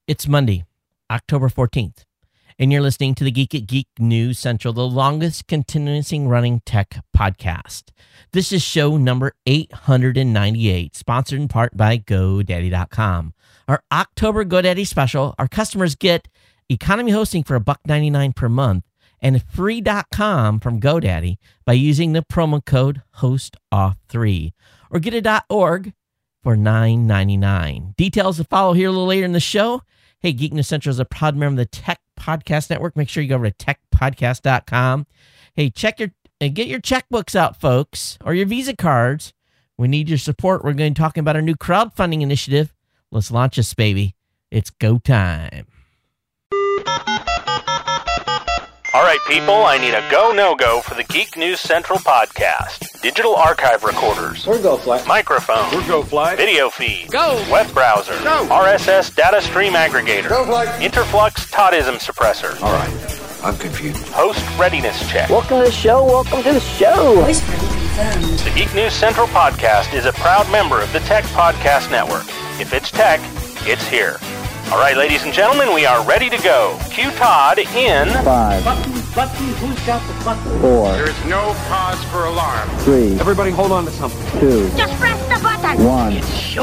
It's Monday, October 14th, and you're listening to the Geek at Geek News Central, the longest continuously running tech podcast. This is show number 898, sponsored in part by GoDaddy.com. Our October GoDaddy special, our customers get economy hosting for $1.99 per month and free.com from GoDaddy by using the promo code HOSTOFF3 or get a .org for $9.99. Details to follow here a little later in the show. Hey, Geek News Central is a proud member of the Tech Podcast Network. Make sure you go over to techpodcast.com. Hey, get your checkbooks out, folks, or your Visa cards. We need your support. We're going to be talking about our new crowdfunding initiative. Let's launch this, baby. It's go time. All right, people, I need a go, no-go for the Geek News Central podcast. Digital archive recorders. We're GoFly. Microphone. We're GoFly. Video feed. Go. Web browser. Go. RSS data stream aggregator. GoFly. Interflux Toddism suppressor. All right, I'm confused. Host readiness check. Welcome to the show. Welcome to the show. Voice ready confirmed. The Geek News Central podcast is a proud member of the Tech Podcast Network. If it's tech, it's here. All right, ladies and gentlemen, we are ready to go. Cue Todd in 5, Button, who's got the button? 4, There is no cause for alarm. 3, Everybody hold on to something. 2, Just press the button. 1.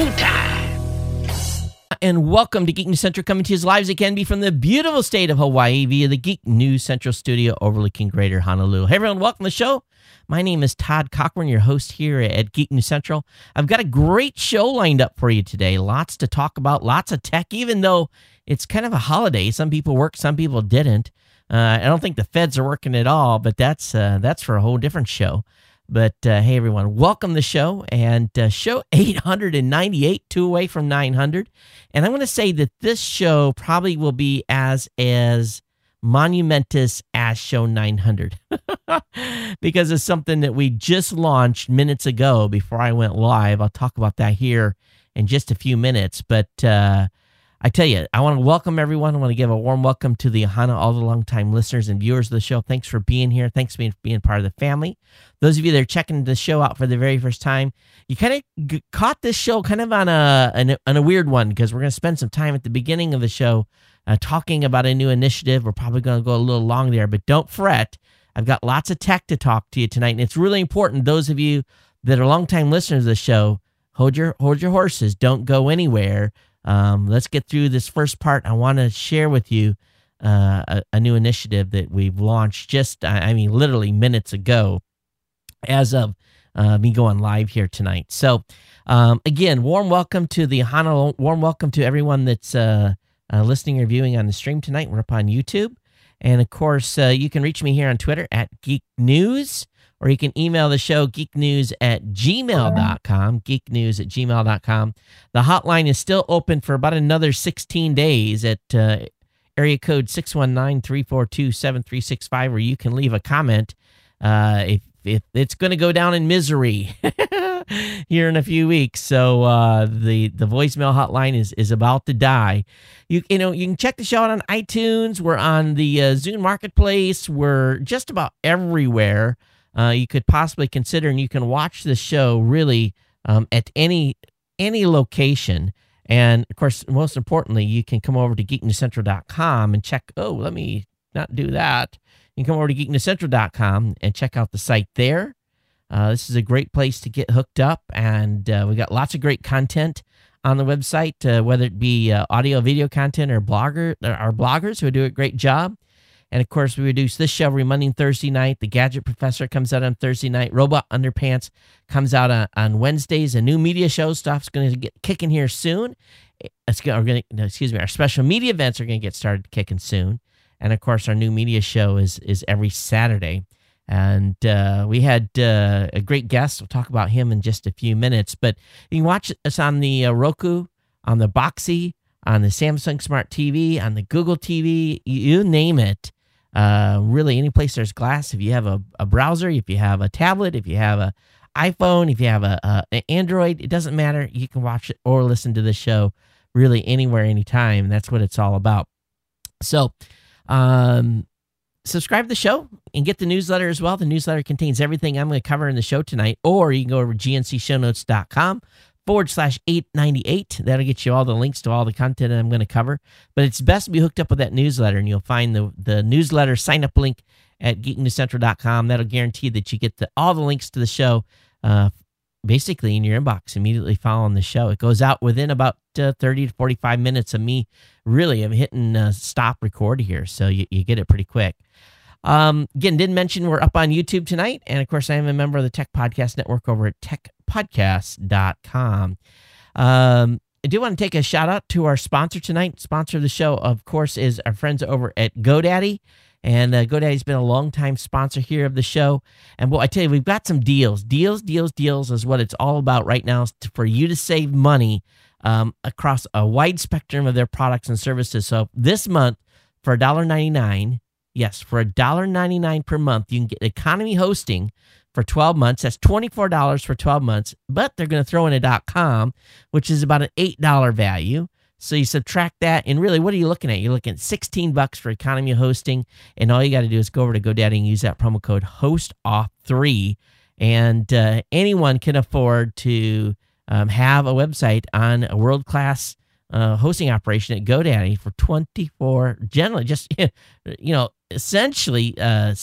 And welcome to Geek News Central, coming to you as live as it can be from the beautiful state of Hawaii via the Geek News Central studio overlooking Greater Honolulu. Hey, everyone, welcome to the show. My name is Todd Cochran, your host here at Geek News Central. I've got a great show lined up for you today. Lots to talk about, lots of tech, even though it's kind of a holiday. Some people worked, some people didn't. I don't think the feds are working at all, but that's for a whole different show. But hey, everyone, welcome to the show, and show 898, 2 away from 900. And I'm going to say that this show probably will be as monumentous as show 900 because it's something that we just launched minutes ago before I went live. I'll talk about that here in just a few minutes. But I tell you, I want to welcome everyone. I want to give a warm welcome to the Ahana, all the longtime listeners and viewers of the show. Thanks for being here. Thanks for being part of the family. Those of you that are checking the show out for the very first time, you kind of caught this show kind of on a weird one, because we're going to spend some time at the beginning of the show talking about a new initiative. We're probably going to go a little long there, but don't fret. I've got lots of tech to talk to you tonight, and it's really important. Those of you that are longtime listeners of the show, hold your horses. Don't go anywhere. Let's get through this first part. I want to share with you a new initiative that we've launched just, literally minutes ago as of me going live here tonight. So, again, warm welcome to the Ahana, warm welcome to everyone that's listening or viewing on the stream tonight. We're up on YouTube. And, of course, you can reach me here on Twitter at Geek News, or you can email the show, geeknews@gmail.com, geeknews@gmail.com. The hotline is still open for about another 16 days at area code 619-342-7365, where you can leave a comment if it's going to go down in misery here in a few weeks. So the voicemail hotline is about to die. You can check the show out on iTunes. We're on the Zune Marketplace. We're just about everywhere you could possibly consider, and you can watch the show really at any location. And of course, most importantly, you can come over to geeknewscentral.com and check. Oh, let me not do that. You can come over to geeknewscentral.com and check out the site there. This is a great place to get hooked up, and we got lots of great content on the website, whether it be audio, video content, or our bloggers who do a great job. And, of course, we produce this show every Monday and Thursday night. The Gadget Professor comes out on Thursday night. Robot Underpants comes out on Wednesdays. A new media show stuff's going to get kicking here soon. Our special media events are going to get started kicking soon. And, of course, our new media show is every Saturday. And we had a great guest. We'll talk about him in just a few minutes. But you can watch us on the Roku, on the Boxee, on the Samsung Smart TV, on the Google TV, you name it. Really, any place there's glass. If you have a browser, if you have a tablet, if you have an iPhone, if you have an Android, it doesn't matter. You can watch it or listen to the show really anywhere, anytime. That's what it's all about. So, subscribe to the show and get the newsletter as well. The newsletter contains everything I'm going to cover in the show tonight, or you can go over to gncshownotes.com /898. That'll get you all the links to all the content that I'm going to cover. But it's best to be hooked up with that newsletter, and you'll find the newsletter sign-up link at geeknewscentral.com. That'll guarantee that you get all the links to the show basically in your inbox immediately following the show. It goes out within about 30 to 45 minutes of me really hitting stop record here, so you get it pretty quick. Again, didn't mention we're up on YouTube tonight, and of course I am a member of the Tech Podcast Network over at techpodcast.com. I do want to take a shout out to our sponsor tonight. Sponsor of the show, of course, is our friends over at GoDaddy. And GoDaddy's been a long-time sponsor here of the show. And boy, I tell you, we've got some deals. Deals is what it's all about right now, is for you to save money across a wide spectrum of their products and services. So this month, for $1.99, yes, for $1.99 per month, you can get economy hosting for 12 months. That's $24 for 12 months, but they're going to throw in a .com, which is about an $8 value. So you subtract that, and really, what are you looking at? You're looking at $16 for economy hosting, and all you got to do is go over to GoDaddy and use that promo code HOSTOFF3, and anyone can afford to have a website on a world-class hosting operation at GoDaddy for generally just, essentially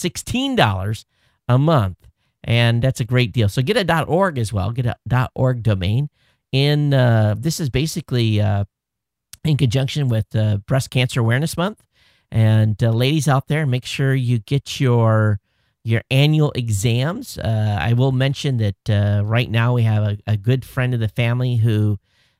$16 a month, and that's a great deal. So get a .org as well, get a .org domain, and this is basically in conjunction with Breast Cancer Awareness Month. And ladies out there, make sure you get your annual exams. I will mention that right now we have a good friend of the family who,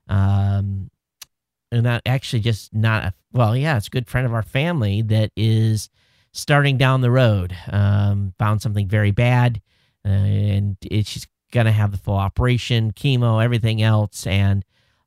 and not actually just not, it's a good friend of our family that is starting down the road. Found something very bad, and she's going to have the full operation, chemo, everything else, and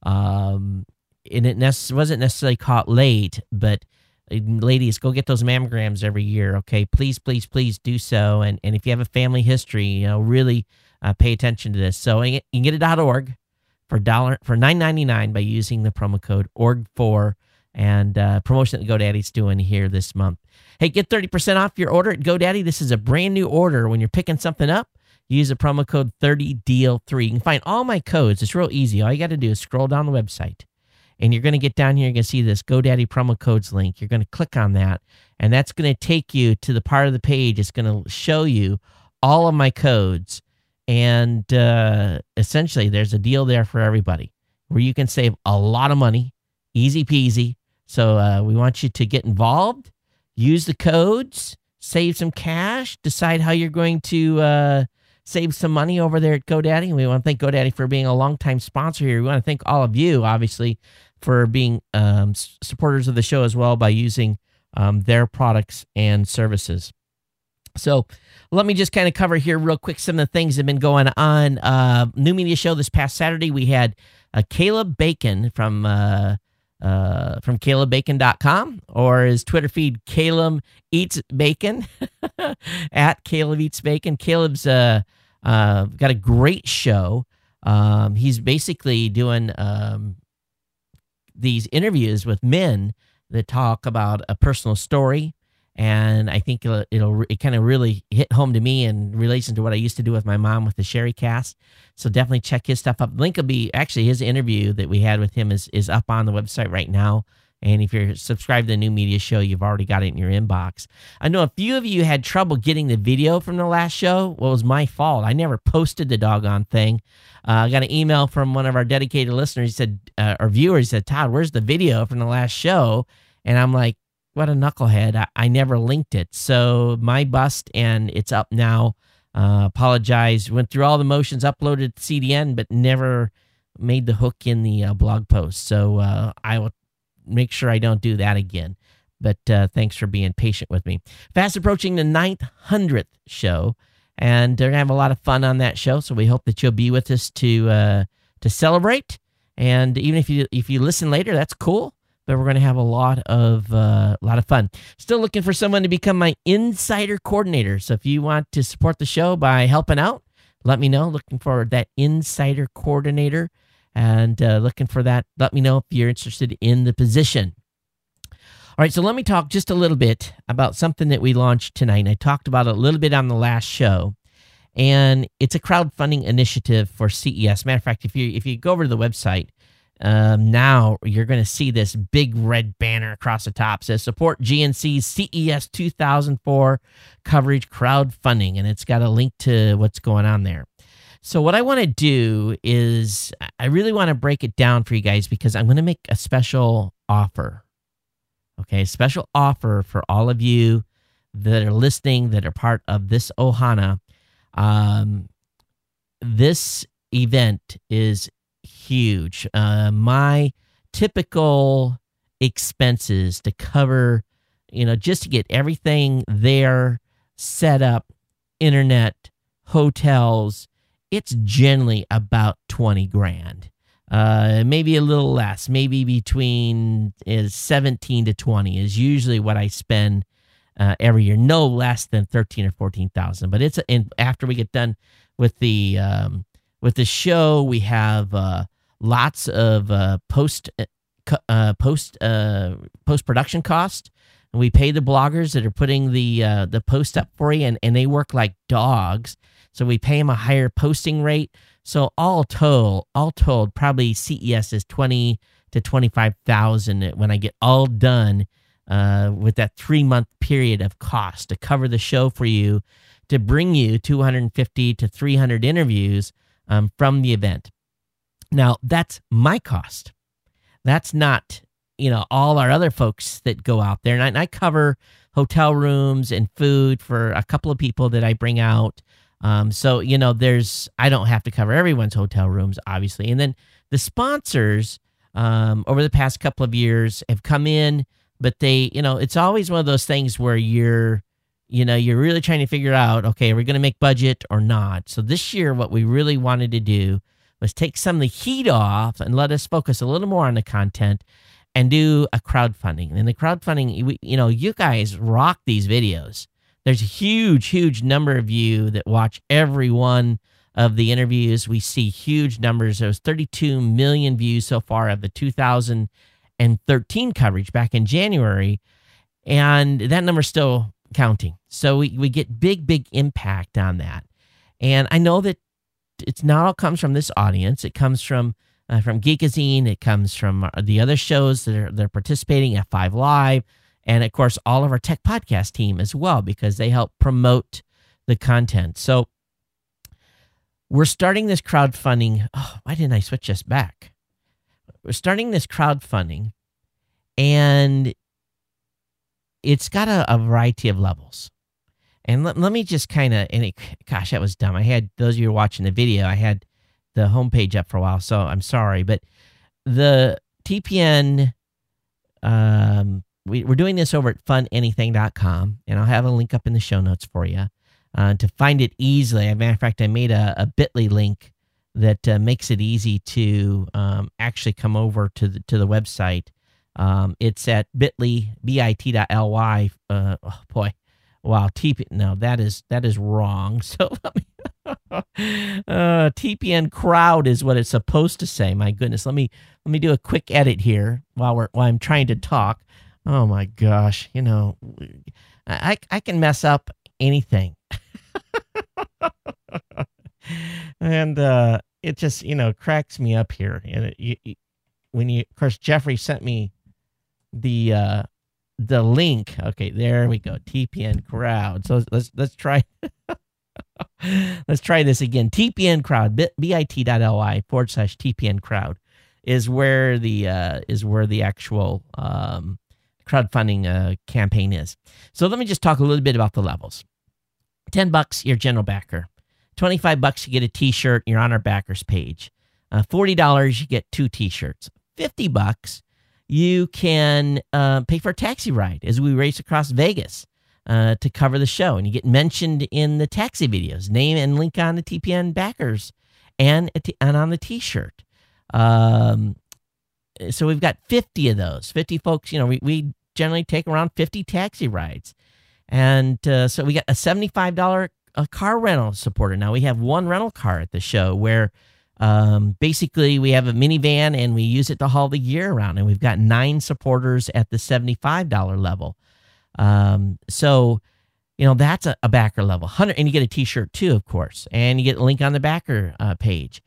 it wasn't necessarily caught late, but ladies, go get those mammograms every year, okay? Please, please, please do so. And if you have a family history, really pay attention to this. So you can get a .org for $9.99 by using the promo code ORG4, and promotion that GoDaddy's doing here this month. Hey, get 30% off your order at GoDaddy. This is a brand new order. When you're picking something up, use the promo code 30DEAL3. You can find all my codes. It's real easy. All you got to do is scroll down the website, and you're going to get down here. You're going to see this GoDaddy promo codes link. You're going to click on that, and that's going to take you to the part of the page. It's going to show you all of my codes, and essentially there's a deal there for everybody where you can save a lot of money, easy peasy. So we want you to get involved, use the codes, save some cash, decide how you're going to save some money over there at GoDaddy. And we want to thank GoDaddy for being a longtime sponsor here. We want to thank all of you, obviously, for being supporters of the show as well by using their products and services. So let me just kind of cover here real quick some of the things that have been going on. New media show this past Saturday, we had Caleb Bacon from CalebBacon.com, or his Twitter feed, Caleb Eats Bacon, at Caleb Eats Bacon. Caleb's got a great show. He's basically doing these interviews with men that talk about a personal story, and I think it kind of really hit home to me in relation to what I used to do with my mom with the Sherry Cast. So definitely check his stuff up. Link will be, actually, his interview that we had with him is up on the website right now. And if you're subscribed to the New Media Show, you've already got it in your inbox. I know a few of you had trouble getting the video from the last show. Well, it was my fault. I never posted the doggone thing. I got an email from one of our dedicated listeners. He said, or viewers, he said, Todd, where's the video from the last show? And I'm like, what a knucklehead. I never linked it. So my bust, and it's up now. Apologize. Went through all the motions, uploaded CDN, but never made the hook in the blog post. So I will make sure I don't do that again. But thanks for being patient with me. Fast approaching the 900th show, and they're going to have a lot of fun on that show. So we hope that you'll be with us to celebrate. And even if you listen later, that's cool. But we're going to have a lot of fun. Still looking for someone to become my insider coordinator. So if you want to support the show by helping out, let me know. Looking for that insider coordinator, and looking for that. Let me know if you're interested in the position. All right, so let me talk just a little bit about something that we launched tonight. And I talked about it a little bit on the last show, And it's a crowdfunding initiative for CES. Matter of fact, if you go over to the website, now you're going to see this big red banner across the top. It says support GNC's CES 2004 coverage crowdfunding, and it's got a link to what's going on there. So what I want to do is I really want to break it down for you guys because I'm going to make a special offer. Okay, a special offer for all of you that are listening, that are part of this Ohana. This event is huge. My typical expenses to cover, just to get everything there set up, internet, hotels, it's generally about 20 grand. Maybe a little less, maybe between 17 to 20 is usually what I spend every year. No less than 13 or 14,000. But after we get done with the show, we have lots of post production cost. And we pay the bloggers that are putting the post up for you, and they work like dogs. So we pay them a higher posting rate. So all told, probably CES is 20 to 25,000 when I get all done with that 3-month period of cost to cover the show for you, to bring you 250 to 300 interviews from the event. Now, that's my cost. That's not, all our other folks that go out there. And I cover hotel rooms and food for a couple of people that I bring out. So, I don't have to cover everyone's hotel rooms, obviously. And then the sponsors over the past couple of years have come in, but they, it's always one of those things where you're really trying to figure out, okay, are we going to make budget or not? So this year, what we really wanted to do was take some of the heat off and let us focus a little more on the content and do a crowdfunding. And the crowdfunding, you guys rock these videos. There's a huge number of you that watch every one of the interviews. We see huge numbers. There was 32 million views so far of the 2013 coverage back in January. And that number's still counting. So we get big impact on that. And I know that it's not all comes from this audience. It comes from Geekazine. It comes from the other shows that they're participating at 5 Live. And, of course, all of our tech podcast team as well, because they help promote the content. So we're starting this crowdfunding. Oh, why didn't I switch this back? We're starting this crowdfunding, and it's got a variety of levels. And let me just kind of, gosh, that was dumb. I had, those of you who are watching the video, I had the homepage up for a while, so I'm sorry. But the TPN, we're doing this over at funanything.com, and I'll have a link up in the show notes for you to find it easily. As a matter of fact, I made a bit.ly link that makes it easy to actually come over to the website. It's at bit.ly, bit.ly. Oh boy, wow, no, that is wrong. So let me TPN crowd is what it's supposed to say. My goodness, let me do a quick edit here while I'm trying to talk. Oh my gosh, I can mess up anything. And it just, cracks me up here. And of course, Jeffrey sent me the link. Okay, there we go. TPN crowd. So let's try let's try this again. TPN crowd, bit.ly/TPN crowd is where the actual crowdfunding campaign is. So let me just talk a little bit about the levels. $10, you're general backer. $25, you get a t-shirt, you're on our backers page. $40, you get 2 t-shirts. $50, you can pay for a taxi ride as we race across Vegas to cover the show. And you get mentioned in the taxi videos, name and link on the TPN backers and on the t-shirt. So we've got 50 of those. 50 folks, we generally take around 50 taxi rides. And so we got a $75 car rental supporter. Now we have one rental car at the show where basically we have a minivan and we use it to haul the gear around. And we've got 9 supporters at the $75 level. So that's a backer level. 100, and you get a t-shirt too, of course, and you get a link on the backer page.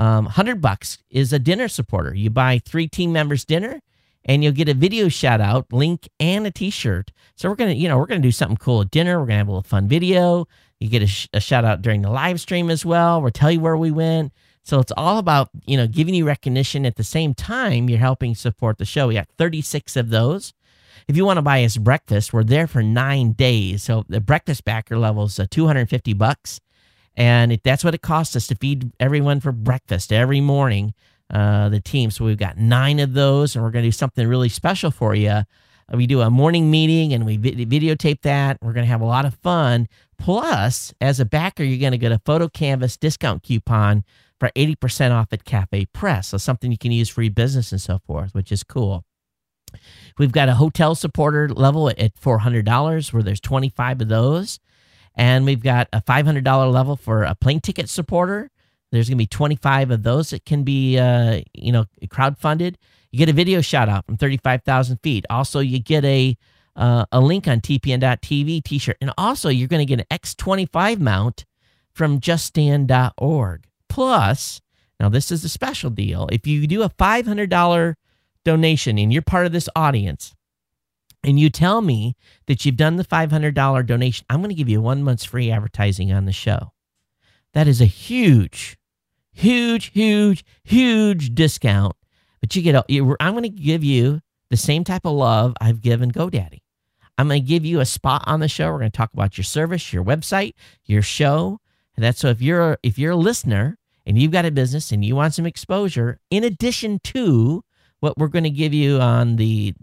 $100 is a dinner supporter. You buy 3 team members dinner, and you'll get a video shout out, link, and a t-shirt. So we're gonna do something cool at dinner. We're gonna have a little fun video. You get a shout out during the live stream as well. We'll tell you where we went. So it's all about, giving you recognition. At the same time, you're helping support the show. We got 36 of those. If you want to buy us breakfast, we're there for 9 days. So the breakfast backer level is $250. And that's what it costs us to feed everyone for breakfast every morning, the team. So we've got 9 of those, and we're going to do something really special for you. We do a morning meeting, and we videotape that. We're going to have a lot of fun. Plus, as a backer, you're going to get a Photo Canvas discount coupon for 80% off at Cafe Press. So something you can use for your business and so forth, which is cool. We've got a hotel supporter level at $400, where there's 25 of those. And we've got a $500 level for a plane ticket supporter. There's going to be 25 of those that can be, crowdfunded. You get a video shout out from 35,000 feet. Also, you get a link on TPN.TV t-shirt. And also, you're going to get an X25 mount from juststand.org. Plus, now this is the special deal. If you do a $500 donation and you're part of this audience, and you tell me that you've done the $500 donation, I'm going to give you 1 month's free advertising on the show. That is a huge, huge, huge, huge discount. But I'm going to give you the same type of love I've given GoDaddy. I'm going to give you a spot on the show. We're going to talk about your service, your website, your show. And that's so if you're a listener and you've got a business and you want some exposure, in addition to what we're going to give you on the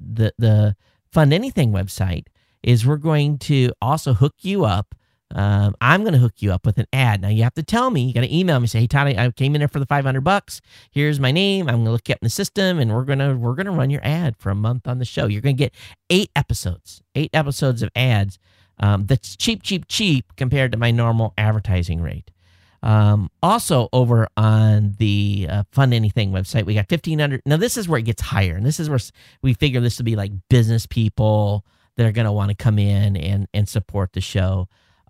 Fund Anything website, is we're going to also hook you up. I'm going to hook you up with an ad. Now you have to tell me. You got to email me. Say, hey Todd, I came in there for the $500. Here's my name. I'm going to look you up in the system, and we're gonna run your ad for a month on the show. You're going to get 8 episodes of ads. That's cheap compared to my normal advertising rate. Also over on the Fund Anything website, we got 1,500. Now this is where it gets higher, and this is where we figure this will be like business people that are going to want to come in and support the show.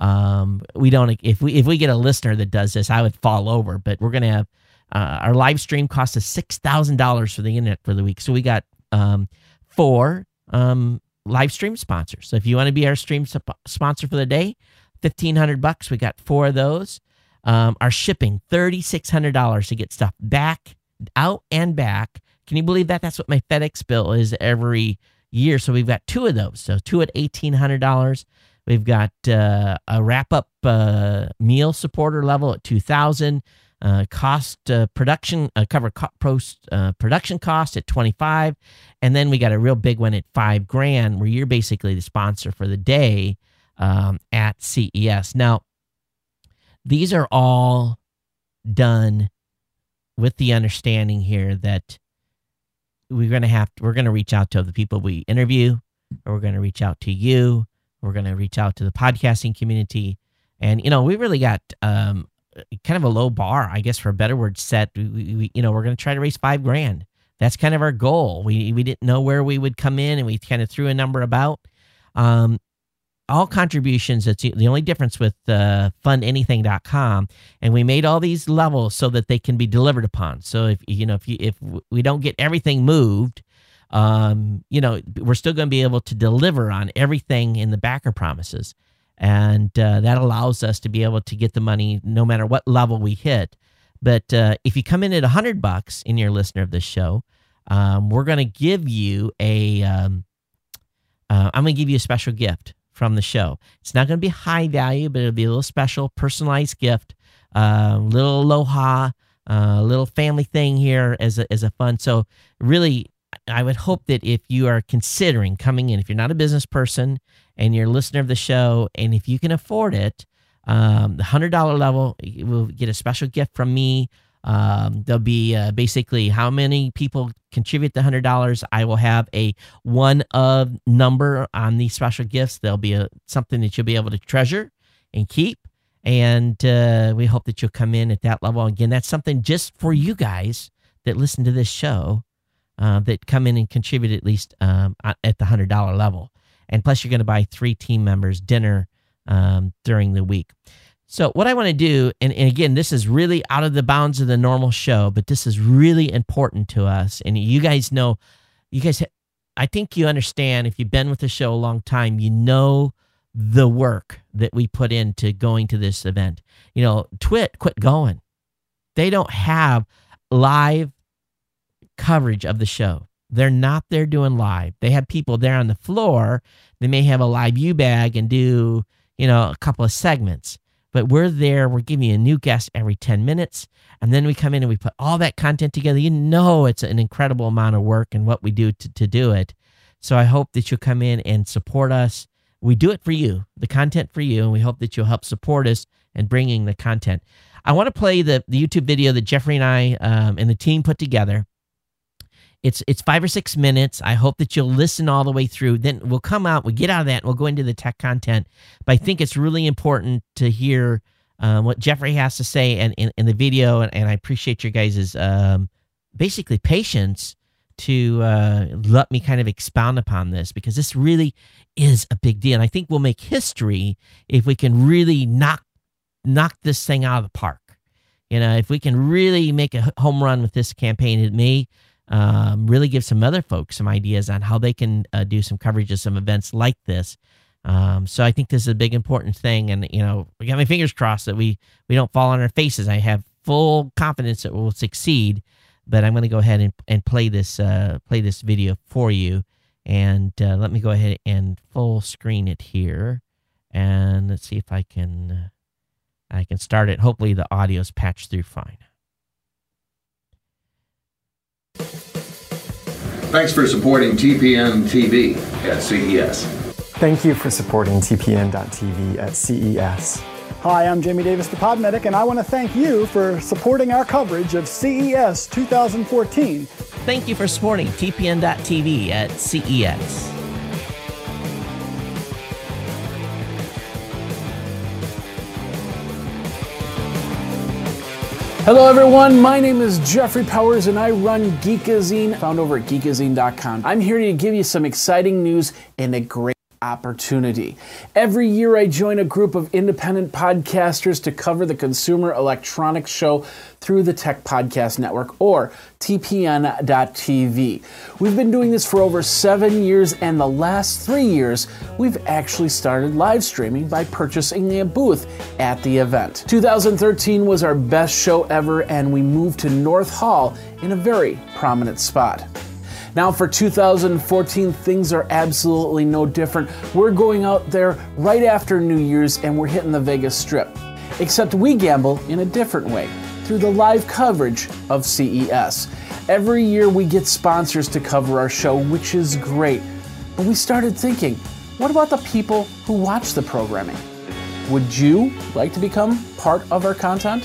We don't, if we get a listener that does this, I would fall over, but we're going to have, our live stream costs us $6,000 for the internet for the week. So we got, 4, live stream sponsors. So if you want to be our stream sponsor for the day, $1,500, we got 4 of those. Our shipping, $3,600 to get stuff out and back. Can you believe that? That's what my FedEx bill is every year. So we've got 2 of those. So 2 at $1,800. We've got a wrap-up meal supporter level at $2,000. Production production cost at $25,000, and then we got a real big one at $5,000, where you're basically the sponsor for the day at CES. Now, these are all done with the understanding here that we're going to reach out to the people we interview, or we're going to reach out to you. We're going to reach out to the podcasting community. And, we really got kind of a low bar, I guess, for a better word, set. We're going to try to raise $5,000. That's kind of our goal. We didn't know where we would come in, and we kind of threw a number about. All contributions, that's the only difference with fundanything.com. And we made all these levels so that they can be delivered upon. So if we don't get everything moved, we're still going to be able to deliver on everything in the backer promises. And that allows us to be able to get the money no matter what level we hit. But if you come in at $100 and you're a listener of this show, we're going to give you I'm going to give you a special gift from the show. It's not going to be high value, but it'll be a little special, personalized gift, little aloha, little family thing here as a fun. So really, I would hope that if you are considering coming in, if you're not a business person and you're a listener of the show, and if you can afford it, the $100 level will get a special gift from me. There'll be basically how many people contribute the $100. I will have a one-of number on these special gifts. There'll be something that you'll be able to treasure and keep. And we hope that you'll come in at that level. Again, that's something just for you guys that listen to this show, that come in and contribute at least at the $100 level. And plus, you're going to buy 3 team members dinner during the week. So what I want to do, and again, this is really out of the bounds of the normal show, but this is really important to us. And you guys know, I think you understand, if you've been with the show a long time, you know the work that we put into going to this event. You know, TWiT quit going. They don't have live coverage of the show. They're not there doing live. They have people there on the floor. They may have a live U-bag and do, a couple of segments. But we're there. We're giving you a new guest every 10 minutes. And then we come in and we put all that content together. You know it's an incredible amount of work and what we do to do it. So I hope that you'll come in and support us. We do it for you, the content for you, and we hope that you'll help support us in bringing the content. I want to play the YouTube video that Jeffrey and I and the team put together. It's 5 or 6 minutes. I hope that you'll listen all the way through. Then we'll come out, we'll get out of that, and we'll go into the tech content. But I think it's really important to hear what Jeffrey has to say in the video, and I appreciate your guys' basically patience to let me kind of expound upon this, because this really is a big deal. And I think we'll make history if we can really knock this thing out of the park. If we can really make a home run with this campaign, it may really give some other folks some ideas on how they can do some coverage of some events like this. So I think this is a big important thing, and we got my fingers crossed that we don't fall on our faces. I have full confidence that we'll succeed, but I'm going to go ahead and play this video for you, and let me go ahead and full screen it here, and let's see if I can start it. Hopefully the audio's patched through fine. Thanks for supporting TPN TV at CES. Thank you for supporting TPN.TV at CES. Hi, I'm Jamie Davis, the Podmedic, and I want to thank you for supporting our coverage of CES 2014. Thank you for supporting TPN.TV at CES. Hello everyone, my name is Jeffrey Powers and I run Geekazine, found over at geekazine.com. I'm here to give you some exciting news and a great opportunity. Every year I join a group of independent podcasters to cover the Consumer Electronics Show through the Tech Podcast Network, or TPN.TV. We've been doing this for over 7 years, and the last 3 years we've actually started live streaming by purchasing a booth at the event. 2013 was our best show ever, and we moved to North Hall in a very prominent spot. Now for 2014, things are absolutely no different. We're going out there right after New Year's and we're hitting the Vegas Strip. Except we gamble in a different way, through the live coverage of CES. Every year we get sponsors to cover our show, which is great. But we started thinking, what about the people who watch the programming? Would you like to become part of our content?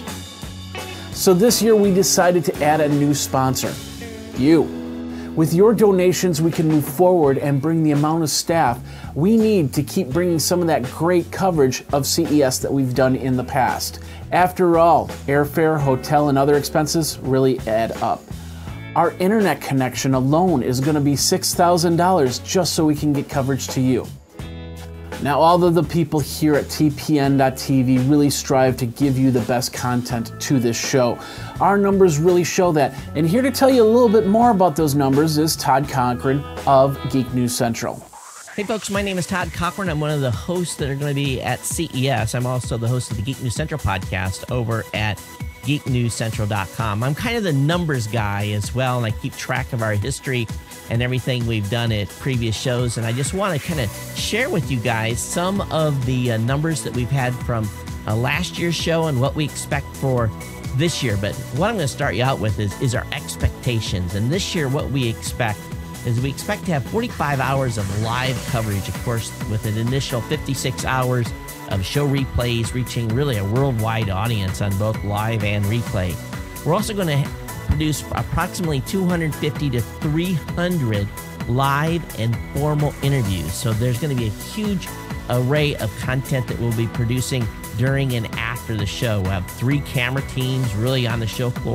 So this year we decided to add a new sponsor, you. With your donations, we can move forward and bring the amount of staff we need to keep bringing some of that great coverage of CES that we've done in the past. After all, airfare, hotel, and other expenses really add up. Our internet connection alone is going to be $6,000 just so we can get coverage to you. Now, all of the people here at TPN.TV really strive to give you the best content to this show. Our numbers really show that. And here to tell you a little bit more about those numbers is Todd Cochran of Geek News Central. Hey folks, my name is Todd Cochran. I'm one of the hosts that are going to be at CES. I'm also the host of the Geek News Central podcast over at geeknewscentral.com. I'm kind of the numbers guy as well, and I keep track of our history and everything we've done at previous shows. And I just want to kind of share with you guys some of the numbers that we've had from last year's show and what we expect for this year. But what I'm going to start you out with is our expectations. And this year, what we expect is we expect to have 45 hours of live coverage, of course, with an initial 56 hours of show replays, reaching really a worldwide audience on both live and replay. We're also going to produce approximately 250 to 300 live and formal interviews. So there's going to be a huge array of content that we'll be producing during and after the show. We'll have 3 camera teams really on the show floor,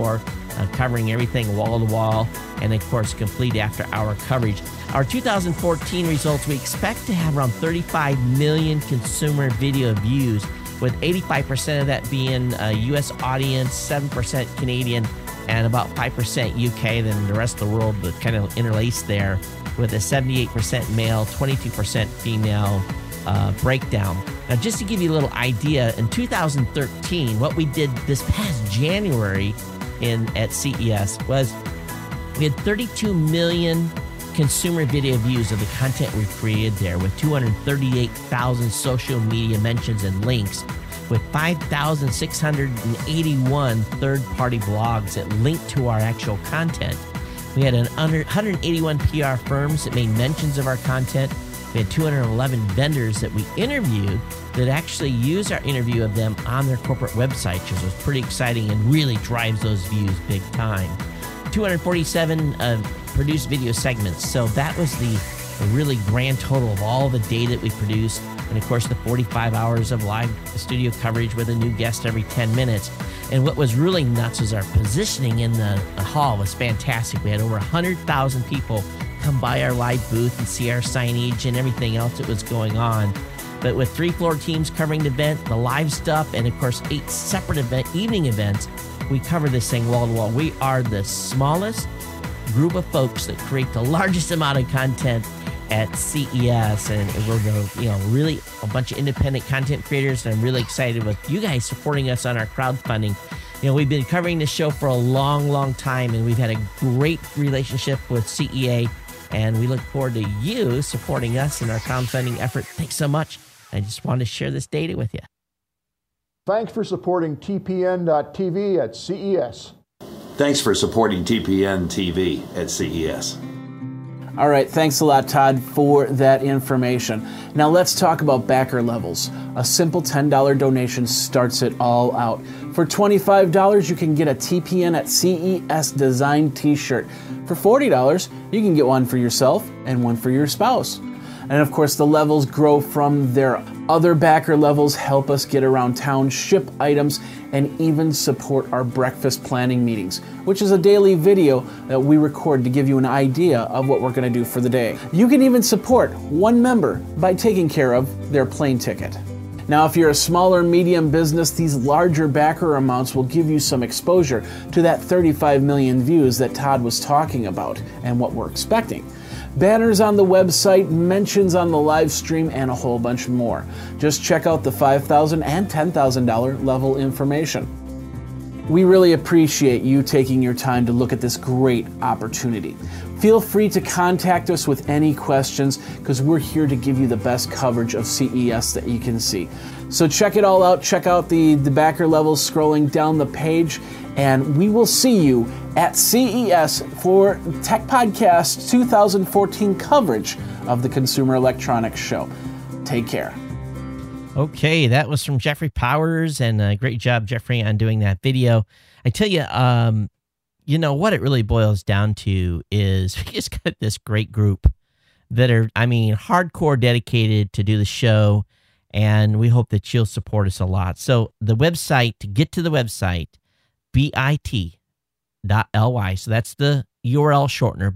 covering everything wall to wall, and of course, complete after-hour coverage. Our 2014 results, we expect to have around 35 million consumer video views, with 85% of that being a U.S. audience, 7% Canadian, and about 5% UK. Then the rest of the world kind of interlaced there, with a 78% male, 22% female breakdown. Now, just to give you a little idea, in 2013, what we did this past January at CES was we had 32 million consumer video views of the content we created there, with 238,000 social media mentions and links, with 5,681 third-party blogs that linked to our actual content. We had 181 PR firms that made mentions of our content. We had 211 vendors that we interviewed that actually use our interview of them on their corporate website, which was pretty exciting and really drives those views big time. 247 produced video segments. So that was the really grand total of all the data that we produced. And of course, the 45 hours of live studio coverage with a new guest every 10 minutes. And what was really nuts was our positioning in the hall was fantastic. We had over 100,000 people come by our live booth and see our signage and everything else that was going on. But with 3 floor teams covering the event, the live stuff, and of course 8 separate evening events, we cover this thing wall to wall. We are the smallest group of folks that create the largest amount of content at CES, and we're really a bunch of independent content creators, and I'm really excited with you guys supporting us on our crowdfunding. We've been covering this show for a long time, and we've had a great relationship with CEA, and we look forward to you supporting us in our crowdfunding effort. Thanks so much. I just wanted to share this data with you. Thanks for supporting TPN.TV at CES. Thanks for supporting TPN TV at CES. All right, thanks a lot, Todd, for that information. Now let's talk about backer levels. A simple $10 donation starts it all out. For $25, you can get a TPN at CES design t-shirt. For $40, you can get one for yourself and one for your spouse. And of course, the levels grow from there. Other backer levels help us get around town, ship items, and even support our breakfast planning meetings, which is a daily video that we record to give you an idea of what we're going to do for the day. You can even support one member by taking care of their plane ticket. Now, if you're a small or medium business, these larger backer amounts will give you some exposure to that 35 million views that Todd was talking about and what we're expecting. Banners on the website, mentions on the live stream, and a whole bunch more. Just check out the $5,000 and $10,000 level information. We really appreciate you taking your time to look at this great opportunity. Feel free to contact us with any questions, because we're here to give you the best coverage of CES that you can see. So check it all out. Check out the backer levels scrolling down the page, and we will see you at CES for Tech Podcast 2014 coverage of the Consumer Electronics Show. Take care. Okay, that was from Jeffrey Powers, and great job, Jeffrey, on doing that video. I tell you, what it really boils down to is we just got this great group that are, hardcore dedicated to do the show, and we hope that you'll support us a lot. So the website, to get to the website, bit.ly, so that's the URL shortener,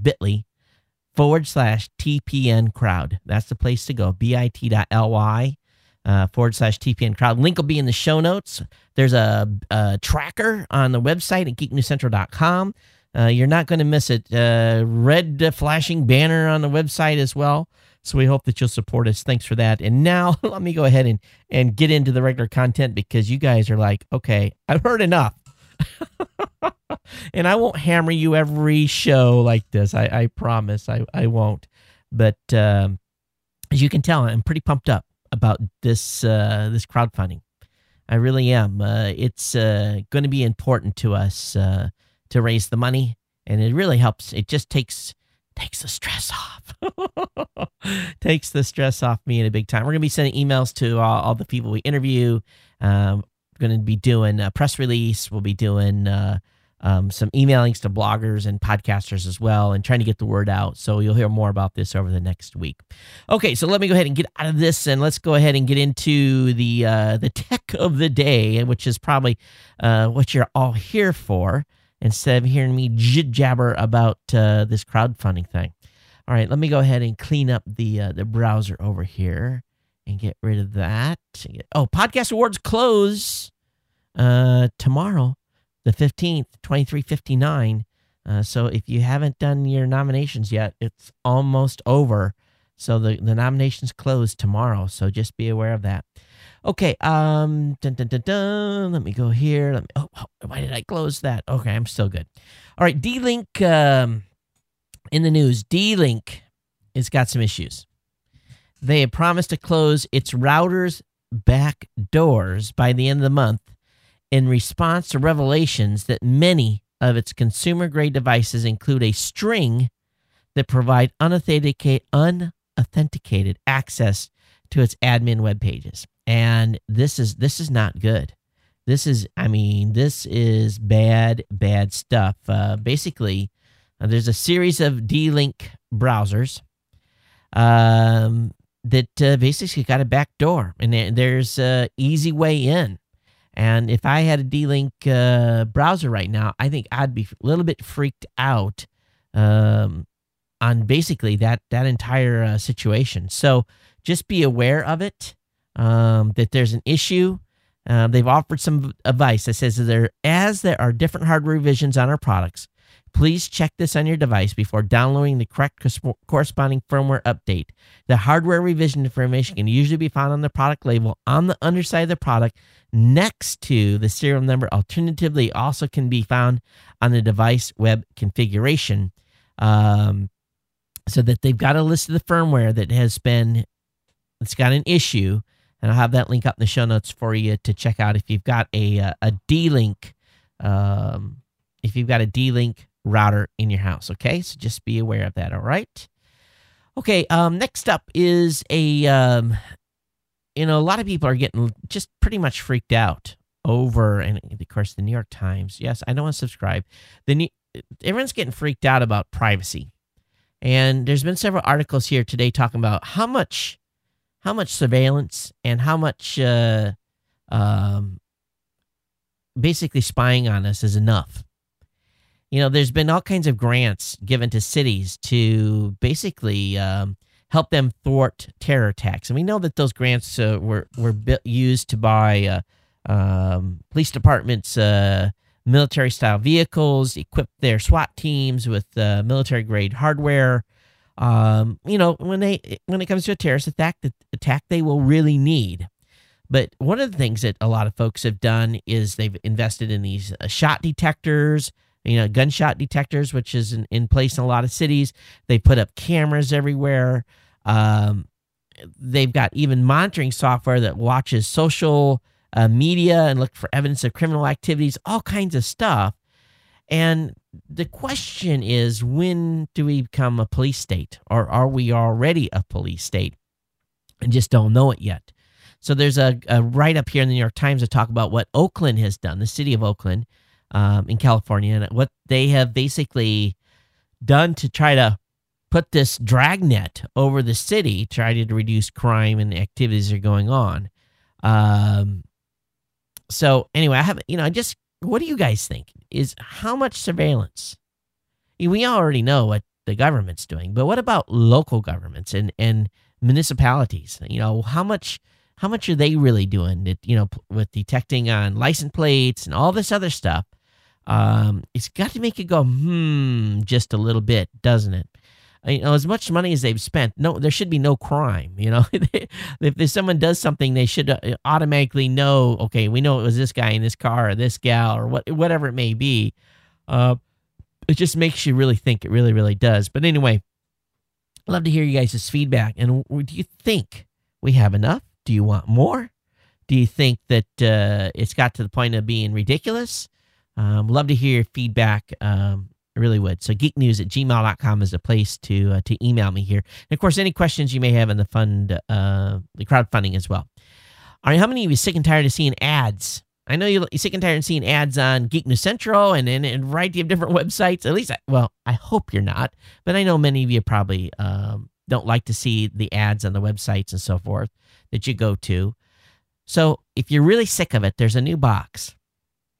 bit.ly/TPN crowd. That's the place to go, bit.ly. /TPN crowd. Link will be in the show notes. There's a tracker on the website at geeknewscentral.com. You're not going to miss it. Red flashing banner on the website as well. So we hope that you'll support us. Thanks for that. And now let me go ahead and get into the regular content, because you guys are like, okay, I've heard enough. And I won't hammer you every show like this. I promise I won't. But as you can tell, I'm pretty pumped up about this crowdfunding. I really am. It's going to be important to us to raise the money, and it really helps. It just takes the stress off. Takes the stress off me in a big time. We're going to be sending emails to all the people we interview. We're going to be doing a press release. We'll be doing some emailings to bloggers and podcasters as well, and trying to get the word out. So you'll hear more about this over the next week. Okay, so let me go ahead and get out of this, and let's go ahead and get into the tech of the day, which is probably what you're all here for. instead of hearing me jabber about this crowdfunding thing. All right, let me go ahead and clean up the browser over here and get rid of that. Oh, Podcast Awards close tomorrow, the 15th, 23:59. So if you haven't done your nominations yet, it's almost over. So the nominations close tomorrow. So just be aware of that. Okay. Let me go here. Why did I close that? Okay, I'm still good. All right. D-Link in the news. D-Link has got some issues. They have promised to close its router's back doors by the end of the month in response to revelations that many of its consumer-grade devices include a string that provide unauthenticated access to its admin web pages. And this is not good. This is bad stuff. Basically, there's a series of D-Link browsers that basically got a back door, and there's an easy way in. And if I had a D-Link browser right now, I think I'd be a little bit freaked out on basically that entire situation. So just be aware of it, that there's an issue. They've offered some advice that says there are different hardware revisions on our products. Please check this on your device before downloading the correct corresponding firmware update. The hardware revision information can usually be found on the product label on the underside of the product next to the serial number. Alternatively, also can be found on the device web configuration, so that they've got a list of the firmware it's got an issue, and I'll have that link up in the show notes for you to check out if you've got a D-Link router in your house. Okay, so just be aware of that. All right. Okay. Next up is a lot of people are getting just pretty much freaked out over, and of course the New York Times. Yes, I don't want to subscribe. Everyone's getting freaked out about privacy, and there's been several articles here today talking about how much surveillance and how much basically spying on us is enough. There's been all kinds of grants given to cities to basically help them thwart terror attacks. And we know that those grants were used to buy police departments military-style vehicles, equip their SWAT teams with military-grade hardware. When it comes to a terrorist attack they will really need. But one of the things that a lot of folks have done is they've invested in these shot detectors, gunshot detectors, which is in place in a lot of cities. They put up cameras everywhere. They've got even monitoring software that watches social media and look for evidence of criminal activities, all kinds of stuff. And the question is, when do we become a police state? Or are we already a police state and just don't know it yet? So there's a write-up here in the New York Times to talk about what Oakland has done, the city of Oakland, in California, and what they have basically done to try to put this dragnet over the city, try to reduce crime and activities that are going on. So anyway, what do you guys think? Is how much surveillance? We already know what the government's doing, but what about local governments and municipalities? How much are they really doing? With detecting on license plates and all this other stuff. It's got to make it go, just a little bit, doesn't it? As much money as they've spent, there should be no crime. If someone does something, they should automatically know, okay, we know it was this guy in this car or this gal or whatever it may be. It just makes you really think. It really, really does. But anyway, I'd love to hear you guys' feedback. And do you think we have enough? Do you want more? Do you think that it's got to the point of being ridiculous? Love to hear your feedback. Really would. So geeknews@gmail.com is the place to email me here. And of course, any questions you may have in the crowdfunding as well. All right, how many of you are sick and tired of seeing ads? I know you're sick and tired of seeing ads on Geek News Central and a variety of different websites. At least, I hope you're not. But I know many of you probably don't like to see the ads on the websites and so forth that you go to. So if you're really sick of it, there's a new box.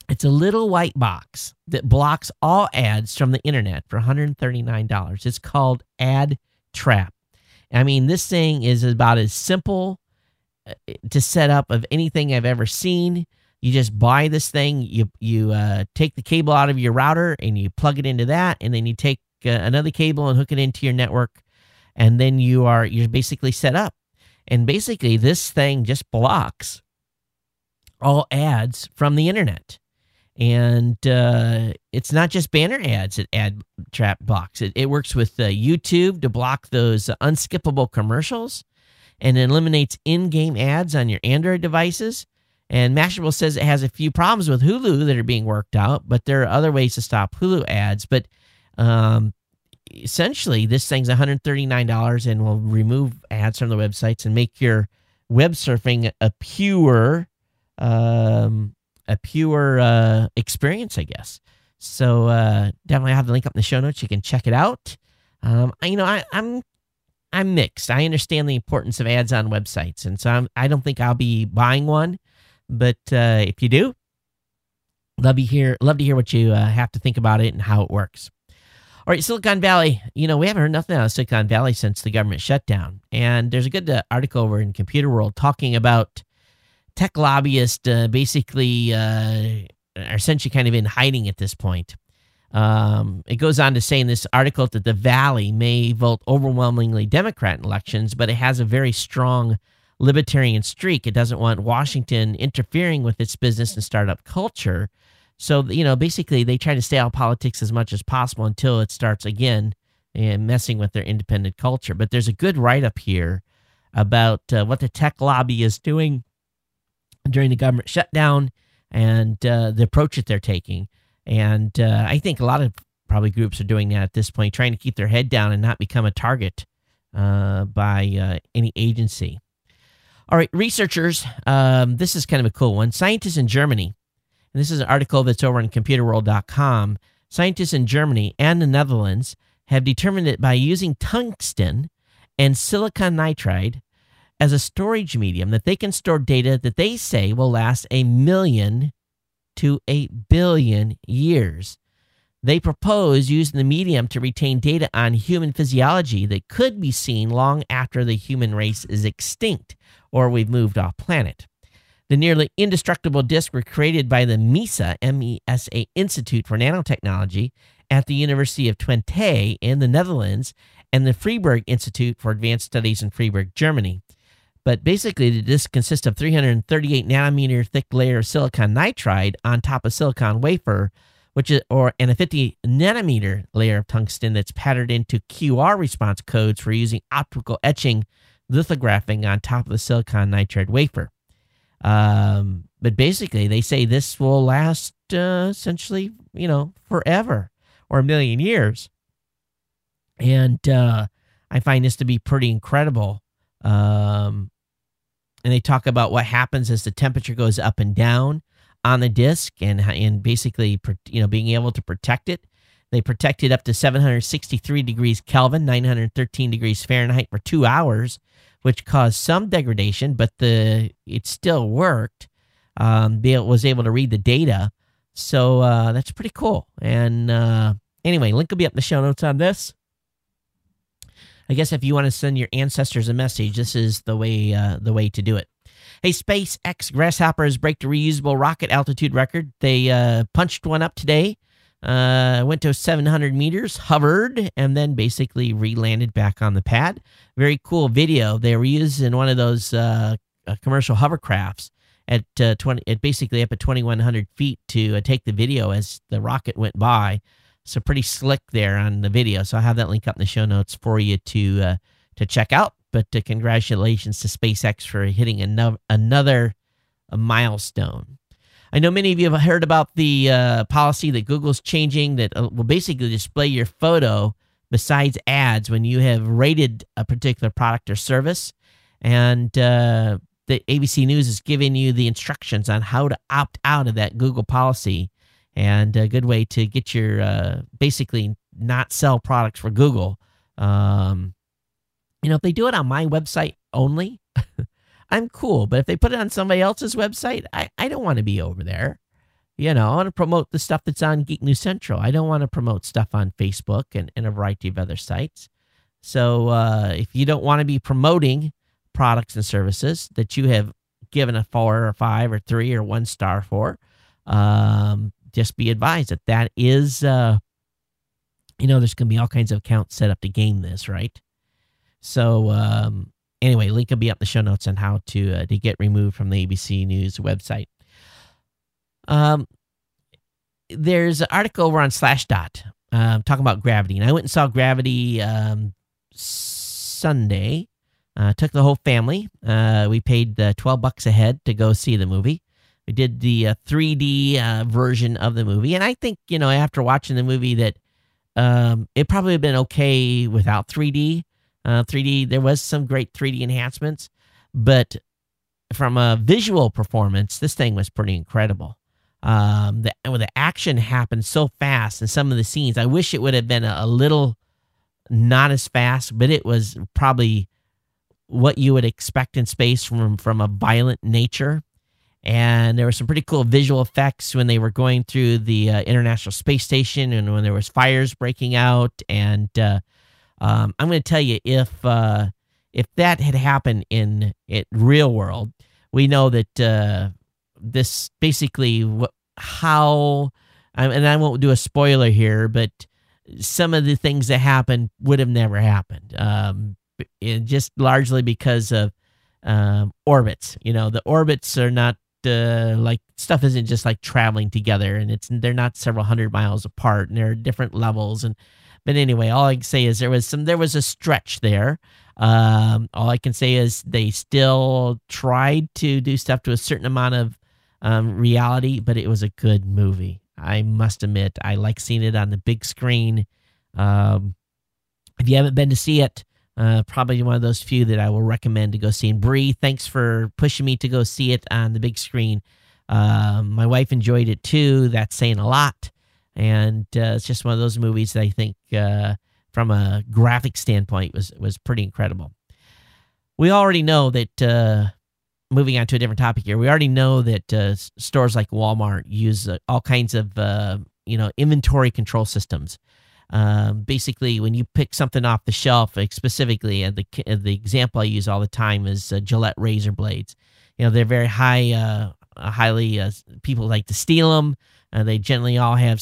It's a little white box that blocks all ads from the internet for $139. It's called Ad Trap. I mean, this thing is about as simple to set up of anything I've ever seen. You just buy this thing, you take the cable out of your router and you plug it into that, and then you take another cable and hook it into your network, and then you're basically set up. And basically, this thing just blocks all ads from the internet. And it's not just banner ads that Ad Trap blocks. It works with YouTube to block those unskippable commercials, and it eliminates in-game ads on your Android devices. And Mashable says it has a few problems with Hulu that are being worked out, but there are other ways to stop Hulu ads. But essentially, this thing's $139 and will remove ads from the websites and make your web surfing a pure experience, I guess. So definitely have the link up in the show notes. You can check it out. I'm mixed. I understand the importance of ads on websites, and so I don't think I'll be buying one. But if you do, love to hear what you have to think about it and how it works. All right, Silicon Valley. We haven't heard nothing out of Silicon Valley since the government shutdown. And there's a good article over in Computer World talking about tech lobbyists basically are essentially kind of in hiding at this point. It goes on to say in this article that the Valley may vote overwhelmingly Democrat in elections, but it has a very strong libertarian streak. It doesn't want Washington interfering with its business and startup culture. So, basically they try to stay out of politics as much as possible until it starts again and messing with their independent culture. But there's a good write-up here about what the tech lobby is doing during the government shutdown and the approach that they're taking. And I think a lot of probably groups are doing that at this point, trying to keep their head down and not become a target by any agency. All right, researchers, this is kind of a cool one. Scientists in Germany, and this is an article that's over on computerworld.com. Scientists in Germany and the Netherlands have determined that by using tungsten and silicon nitride as a storage medium, that they can store data that they say will last 1 million to 1 billion years. They propose using the medium to retain data on human physiology that could be seen long after the human race is extinct or we've moved off planet. The nearly indestructible discs were created by the MESA, M-E-S-A Institute for Nanotechnology at the University of Twente in the Netherlands and the Freiburg Institute for Advanced Studies in Freiburg, Germany. But basically, the disc consists of 338 nanometer thick layer of silicon nitride on top of silicon wafer, and a 50 nanometer layer of tungsten that's patterned into QR response codes for using optical etching lithographing on top of the silicon nitride wafer. But basically, they say this will last essentially, forever or 1 million years. And I find this to be pretty incredible. And they talk about what happens as the temperature goes up and down on the disk, and basically, being able to protect it. They protect it up to 763 degrees Kelvin, 913 degrees Fahrenheit for 2 hours, which caused some degradation, but it still worked. Was able to read the data. So that's pretty cool. And anyway, link will be up in the show notes on this. I guess if you want to send your ancestors a message, this is the way to do it. Hey, SpaceX Grasshoppers break the reusable rocket altitude record. They punched one up today, went to 700 meters, hovered, and then basically re-landed back on the pad. Very cool video. They were using one of those commercial hovercrafts at basically up at 2,100 feet to take the video as the rocket went by. So pretty slick there on the video. So I'll have that link up in the show notes for you to check out. But congratulations to SpaceX for hitting another milestone. I know many of you have heard about the policy that Google's changing that will basically display your photo besides ads when you have rated a particular product or service. And the ABC News is giving you the instructions on how to opt out of that Google policy. And a good way to get your basically not sell products for Google. If they do it on my website only, I'm cool. But if they put it on somebody else's website, I don't want to be over there. I want to promote the stuff that's on Geek News Central. I don't want to promote stuff on Facebook and a variety of other sites. So if you don't want to be promoting products and services that you have given a 4 or 5 or 3 or 1 star for, just be advised that is, there's going to be all kinds of accounts set up to game this, right? So anyway, link will be up in the show notes on how to get removed from the ABC News website. There's an article over on Slashdot talking about Gravity, and I went and saw Gravity Sunday. Took the whole family. We paid $12 a head to go see the movie. We did the 3D version of the movie, and I think after watching the movie that it probably would have been okay without 3D. 3D, there was some great 3D enhancements, but from a visual performance, this thing was pretty incredible. The action happened so fast in some of the scenes. I wish it would have been a little not as fast, but it was probably what you would expect in space from a violent nature. And there were some pretty cool visual effects when they were going through the International Space Station and when there was fires breaking out. And I'm going to tell you, if that had happened in real world, we know that this basically and I won't do a spoiler here, but some of the things that happened would have never happened. Just largely because of orbits. The orbits are not like stuff isn't just like traveling together, and they're not several hundred miles apart, and there are different levels. But anyway, all I can say is there was a stretch there. All I can say is they still tried to do stuff to a certain amount of reality, but it was a good movie. I must admit, I like seeing it on the big screen. If you haven't been to see it, probably one of those few that I will recommend to go see. And Bree, thanks for pushing me to go see it on the big screen. My wife enjoyed it too. That's saying a lot. And it's just one of those movies that I think from a graphic standpoint was pretty incredible. We already know that, moving on to a different topic here, we already know that stores like Walmart use all kinds of inventory control systems. Basically, when you pick something off the shelf, specifically, the example I use all the time is Gillette razor blades. They're very highly people like to steal them. They generally all have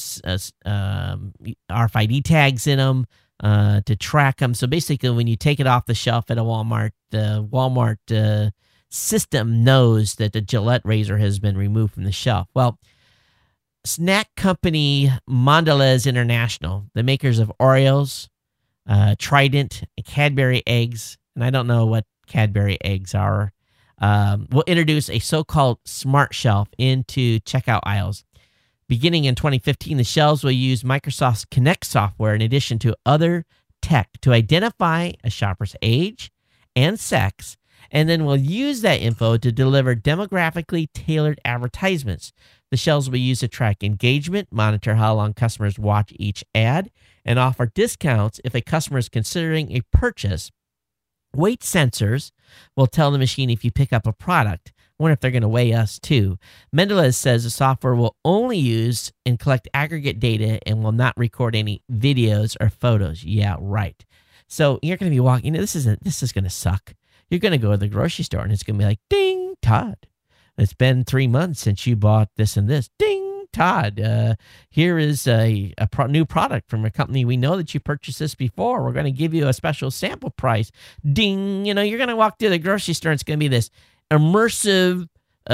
RFID tags in them to track them. So basically, when you take it off the shelf at a Walmart, the Walmart system knows that the Gillette razor has been removed from the shelf. Well, snack company Mondelez International, the makers of Oreos, Trident, and Cadbury eggs, and I don't know what Cadbury eggs are, will introduce a so-called smart shelf into checkout aisles. Beginning in 2015, the shelves will use Microsoft's Kinect software in addition to other tech to identify a shopper's age and sex, and then will use that info to deliver demographically tailored advertisements. The shelves will be used to track engagement, monitor how long customers watch each ad, and offer discounts if a customer is considering a purchase. Weight sensors will tell the machine if you pick up a product. I wonder if they're going to weigh us too. Mendelez says the software will only use and collect aggregate data and will not record any videos or photos. Yeah, right. So you're going to be walking. This is going to suck. You're going to go to the grocery store and it's going to be like, ding, Todd. It's been 3 months since you bought this and this. Ding, Todd. Here is a new product from a company. We know that you purchased this before. We're going to give you a special sample price. Ding. You're going to walk through the grocery store and it's going to be this immersive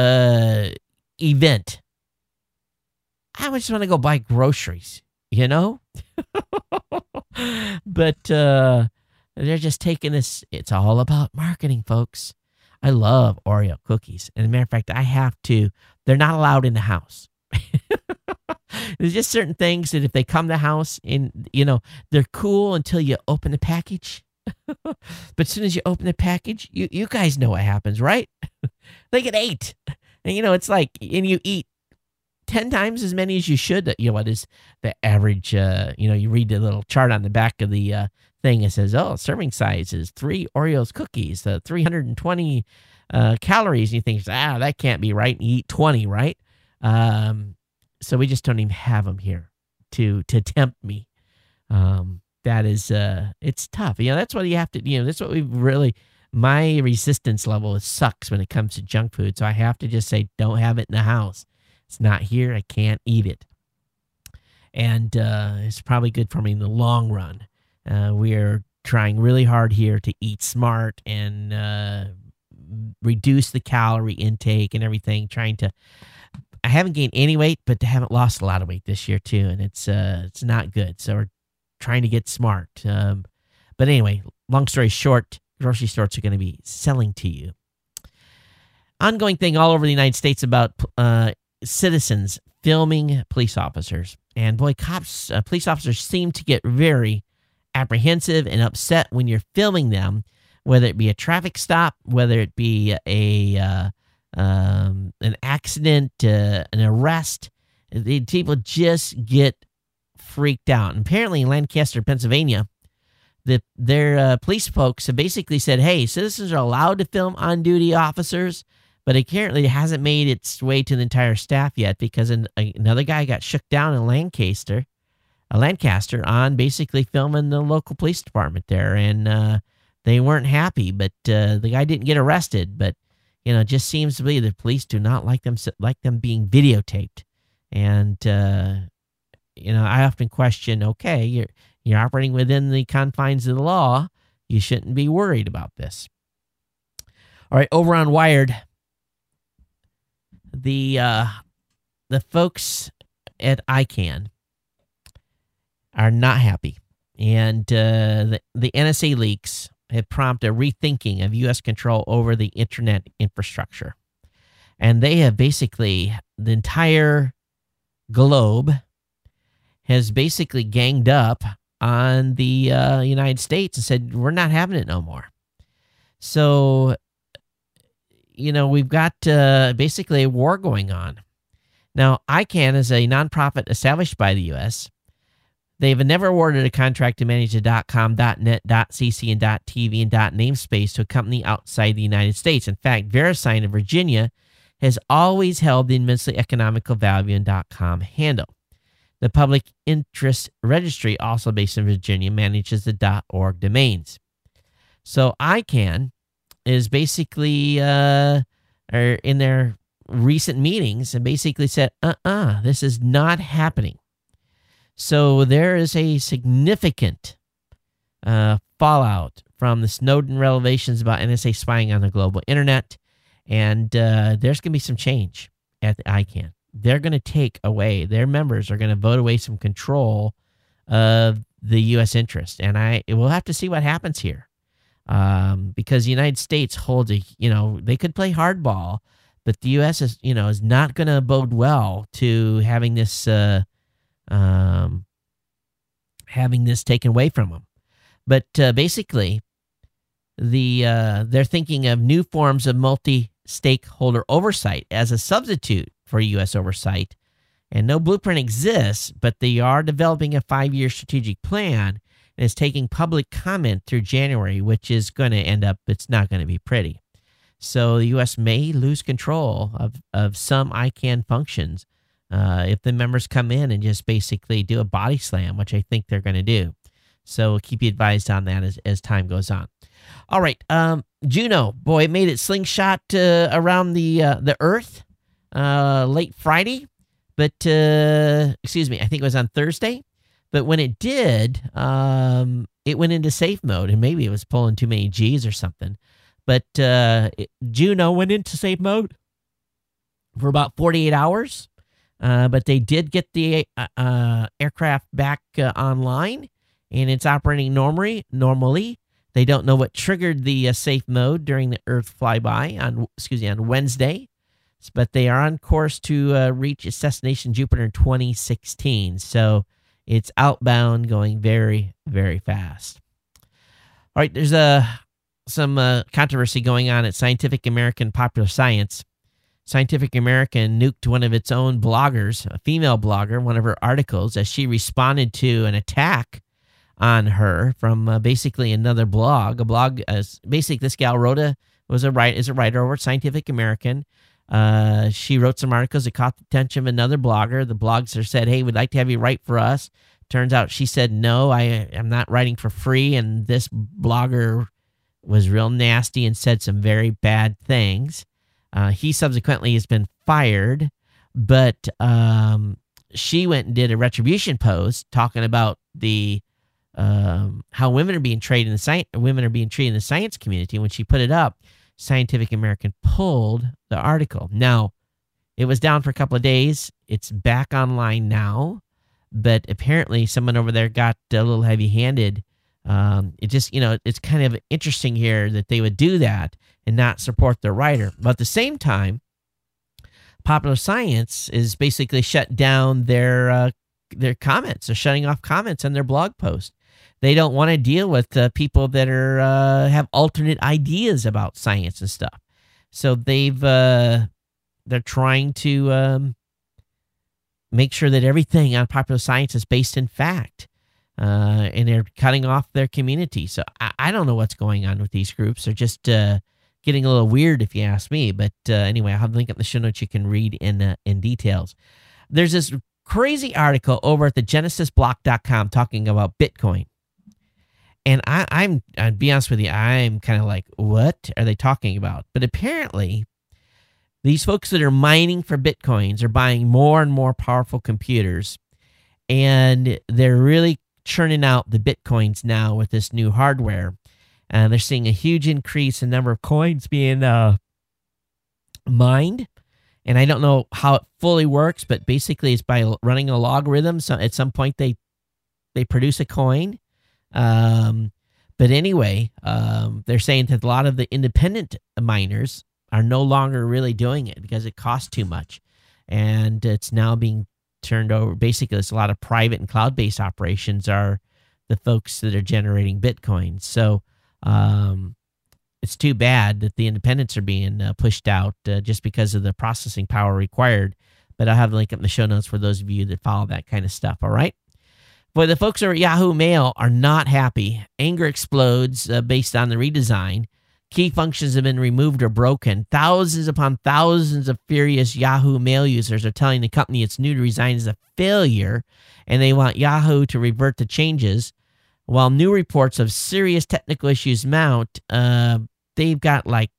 event. I just want to go buy groceries, But they're just taking this. It's all about marketing, folks. I love Oreo cookies. And as a matter of fact, they're not allowed in the house. There's just certain things that if they come to the house they're cool until you open the package. But as soon as you open the package, you guys know what happens, right? They get 8. And it's like, and you eat 10 times as many as you should. What is the average, you read the little chart on the back of the thing. It says, serving size is 3 Oreos cookies, 320 calories. And you think, that can't be right. And you eat 20, right? So we just don't even have them here to tempt me. That is, it's tough. That's what you have to, that's what we really, my resistance level sucks when it comes to junk food. So I have to just say, don't have it in the house. It's not here. I can't eat it. And it's probably good for me in the long run. We are trying really hard here to eat smart and reduce the calorie intake and everything, I haven't gained any weight, but I haven't lost a lot of weight this year too, and it's not good. So we're trying to get smart. But anyway, long story short, grocery stores are going to be selling to you. Ongoing thing all over the United States about citizens filming police officers. And boy, police officers seem to get very apprehensive and upset when you're filming them, whether it be a traffic stop, whether it be an accident, an arrest. The people just get freaked out. And apparently in Lancaster, Pennsylvania, their police folks have basically said, hey, citizens are allowed to film on-duty officers, but apparently it hasn't made its way to the entire staff yet because another guy got shook down in Lancaster on basically filming the local police department there, and they weren't happy, but the guy didn't get arrested, but it just seems to be the police do not like them being videotaped. And, I often question, okay, you're operating within the confines of the law. You shouldn't be worried about this. All right, over on Wired, the folks at ICANN are not happy. And the NSA leaks have prompted a rethinking of U.S. control over the internet infrastructure. And they have basically, the entire globe has basically ganged up on the United States and said, we're not having it no more. So, we've got basically a war going on. Now, ICANN is a nonprofit established by the U.S. They've never awarded a contract to manage the .com, .net, .cc, and .tv and .namespace to a company outside the United States. In fact, VeriSign of Virginia has always held the immensely economical value in .com handle. The Public Interest Registry, also based in Virginia, manages the .org domains. So ICANN is basically in their recent meetings and basically said, this is not happening. So there is a significant fallout from the Snowden revelations about NSA spying on the global internet, and there's going to be some change at the ICANN. They're going to take away, their members are going to vote away some control of the U.S. interest, and we'll have to see what happens here, because the United States holds they could play hardball, but the U.S. is not going to bode well to having this taken away from them. But basically, they're thinking of new forms of multi-stakeholder oversight as a substitute for U.S. oversight. And no blueprint exists, but they are developing a 5-year strategic plan, and it's taking public comment through January, which is going to end up, it's not going to be pretty. So the U.S. may lose control of some ICANN functions if the members come in and just basically do a body slam, which I think they're going to do. So we'll keep you advised on that as time goes on. All right, Juno, boy, it made it slingshot around the Earth late Friday, but I think it was on Thursday. But when it did, it went into safe mode, and maybe it was pulling too many G's or something. But Juno went into safe mode for about 48 hours. But they did get the aircraft back online, and it's operating normally. They don't know what triggered the safe mode during the Earth flyby on Wednesday, but they are on course to reach its destination Jupiter in 2016. So it's outbound, going very, very fast. All right, there's some controversy going on at Scientific American Popular Science. Scientific American nuked one of its own bloggers, a female blogger, one of her articles, as she responded to an attack on her from basically another blog. Basically, this gal is a writer over at Scientific American. She wrote some articles that caught the attention of another blogger. The blogger said, hey, we'd like to have you write for us. Turns out she said, no, I'm not writing for free. And this blogger was real nasty and said some very bad things. He subsequently has been fired, but she went and did a retribution post talking about the how women are being treated in the science community. When she put it up, Scientific American pulled the article. Now, it was down for a couple of days. It's back online now, but apparently someone over there got a little heavy-handed. It's kind of interesting here that they would do that and not support the writer. But at the same time, Popular Science is basically shut down their comments. They're shutting off comments on their blog post. They don't want to deal with people that have alternate ideas about science and stuff. So they're trying to make sure that everything on Popular Science is based in fact, and they're cutting off their community. So I don't know what's going on with these groups. They're just getting a little weird, if you ask me. But anyway, I'll have a link up in the show notes you can read in details. There's this crazy article over at the genesisblock.com talking about Bitcoin. And I'll be honest with you, I'm kind of like, what are they talking about? But apparently, these folks that are mining for Bitcoins are buying more and more powerful computers, and they're really churning out the Bitcoins now with this new hardware. And they're seeing a huge increase in number of coins being mined. And I don't know how it fully works, but basically it's by running a logarithm. So at some point they produce a coin. But anyway, they're saying that a lot of the independent miners are no longer really doing it because it costs too much. And it's now being turned over. Basically, it's a lot of private and cloud-based operations are the folks that are generating Bitcoin. So it's too bad that the independents are being pushed out just because of the processing power required. But I'll have a link up in the show notes for those of you that follow that kind of stuff, all right? But the folks over at Yahoo Mail are not happy. Anger explodes based on the redesign. Key functions have been removed or broken. Thousands upon thousands of furious Yahoo Mail users are telling the company its new design is a failure, and they want Yahoo to revert to changes. While new reports of serious technical issues mount, they've got like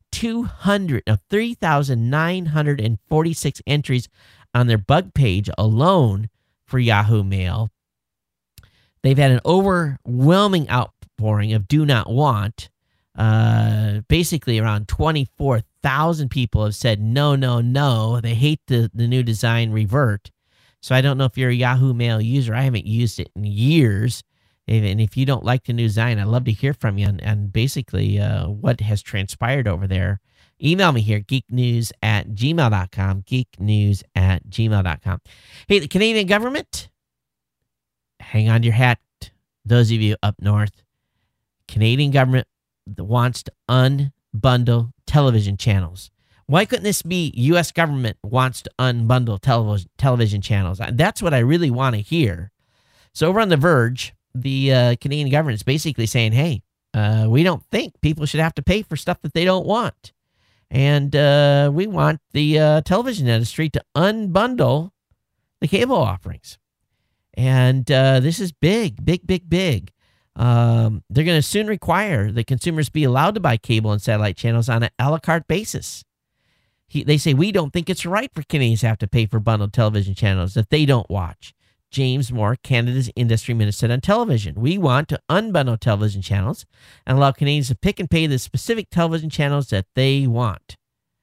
3,946 entries on their bug page alone for Yahoo Mail. They've had an overwhelming outpouring of do not want. Basically, around 24,000 people have said no, no, no. They hate the new design, revert. So I don't know if you're a Yahoo Mail user. I haven't used it in years. And if you don't like the new design, I'd love to hear from you on basically what has transpired over there. Email me here, geeknews@gmail.com, geeknews@gmail.com. Hey, the Canadian government, hang on to your hat, those of you up north. Canadian government wants to unbundle television channels. Why couldn't this be U.S. government wants to unbundle television channels? That's what I really want to hear. So over on The Verge, the Canadian government is basically saying, hey, we don't think people should have to pay for stuff that they don't want. And we want the television industry to unbundle the cable offerings. And this is big, big, big, big. They're going to soon require that consumers be allowed to buy cable and satellite channels on an a la carte basis. They say, we don't think it's right for Canadians to have to pay for bundled television channels that they don't watch. James Moore, Canada's industry minister, said on television, we want to unbundle television channels and allow Canadians to pick and pay the specific television channels that they want.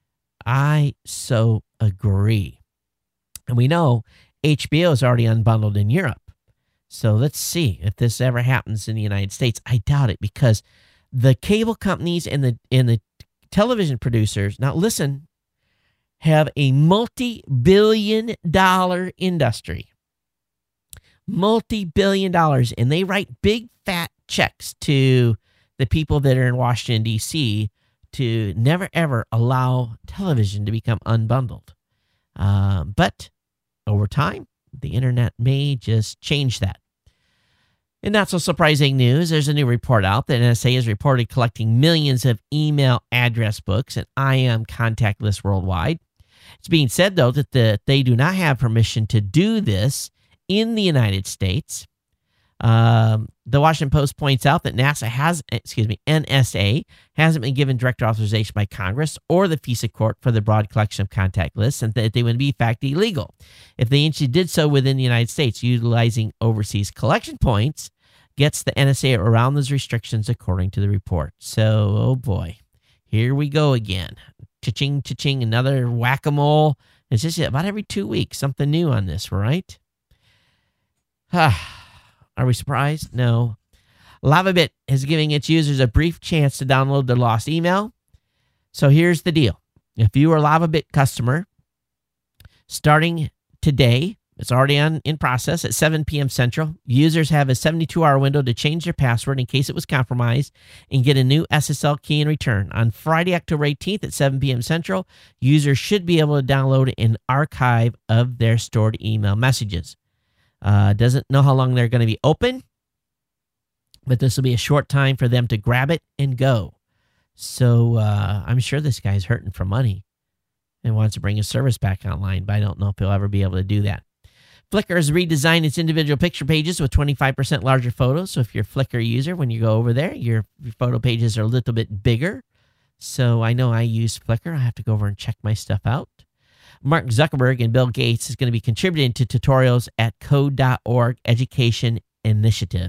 I so agree. And we know HBO is already unbundled in Europe. So let's see if this ever happens in the United States. I doubt it, because the cable companies and the television producers, now listen, have a multi-billion-dollar industry. Multi-billion-dollars, and they write big fat checks to the people that are in Washington, D.C. to never, ever allow television to become unbundled. But over time, the internet may just change that. In not so surprising news, there's a new report out that NSA is reported collecting millions of email address books and IM contact lists worldwide. It's being said, though, that they do not have permission to do this in the United States. The Washington Post points out that NSA hasn't been given direct authorization by Congress or the FISA court for the broad collection of contact lists, and that they would be in fact illegal if they actually did so within the United States. Utilizing overseas collection points gets the NSA around those restrictions, according to the report. So, oh boy, here we go again. Cha-ching, cha-ching, another whack-a-mole. It's just about every 2 weeks, something new on this, right? Are we surprised? No. LavaBit is giving its users a brief chance to download their lost email. So here's the deal. If you are a LavaBit customer, starting today, it's already in process at 7 p.m. Central, users have a 72-hour window to change their password in case it was compromised and get a new SSL key in return. On Friday, October 18th at 7 p.m. Central, users should be able to download an archive of their stored email messages. Doesn't know how long they're going to be open, but this will be a short time for them to grab it and go. So I'm sure this guy's hurting for money and wants to bring his service back online, but I don't know if he'll ever be able to do that. Flickr has redesigned its individual picture pages with 25% larger photos. So if you're a Flickr user, when you go over there, your photo pages are a little bit bigger. So I know I use Flickr. I have to go over and check my stuff out. Mark Zuckerberg and Bill Gates is going to be contributing to tutorials at Code.org Education Initiative.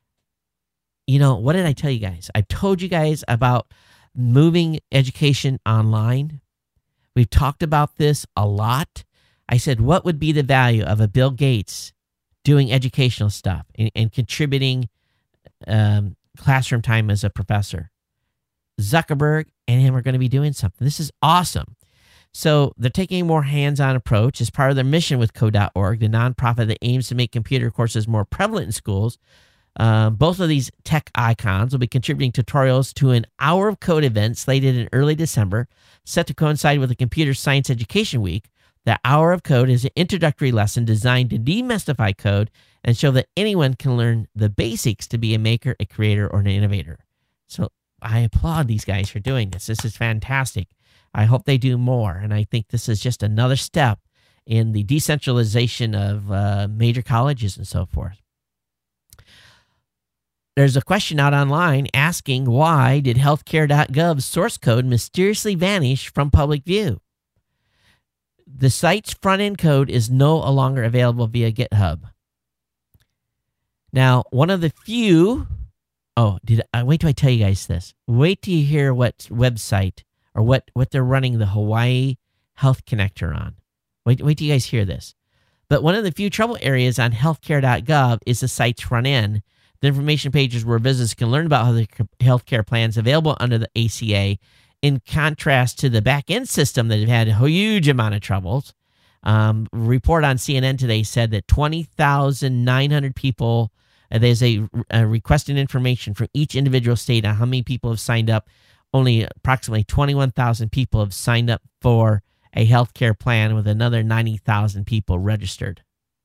You know, what did I tell you guys? I told you guys about moving education online. We've talked about this a lot. I said, what would be the value of a Bill Gates doing educational stuff and contributing classroom time as a professor? Zuckerberg and him are going to be doing something. This is awesome. So they're taking a more hands-on approach as part of their mission with Code.org, the nonprofit that aims to make computer courses more prevalent in schools. Both of these tech icons will be contributing tutorials to an Hour of Code event slated in early December, set to coincide with the Computer Science Education Week. The Hour of Code is an introductory lesson designed to demystify code and show that anyone can learn the basics to be a maker, a creator, or an innovator. So I applaud these guys for doing this. This is fantastic. I hope they do more, and I think this is just another step in the decentralization of major colleges and so forth. There's a question out online asking, why did healthcare.gov's source code mysteriously vanish from public view? The site's front-end code is no longer available via GitHub. Now, one of the few... wait till I tell you guys this. Wait till you hear what website or what they're running the Hawaii Health Connector on. Wait till you guys hear this. But one of the few trouble areas on healthcare.gov is the site's front end. The information pages where visitors can learn about the healthcare plans available under the ACA, in contrast to the back-end system that have had a huge amount of troubles. Report on CNN today said that 20,900 people, there's a requesting information from each individual state on how many people have signed up. Only approximately 21,000 people have signed up for a healthcare plan, with another 90,000 people registered.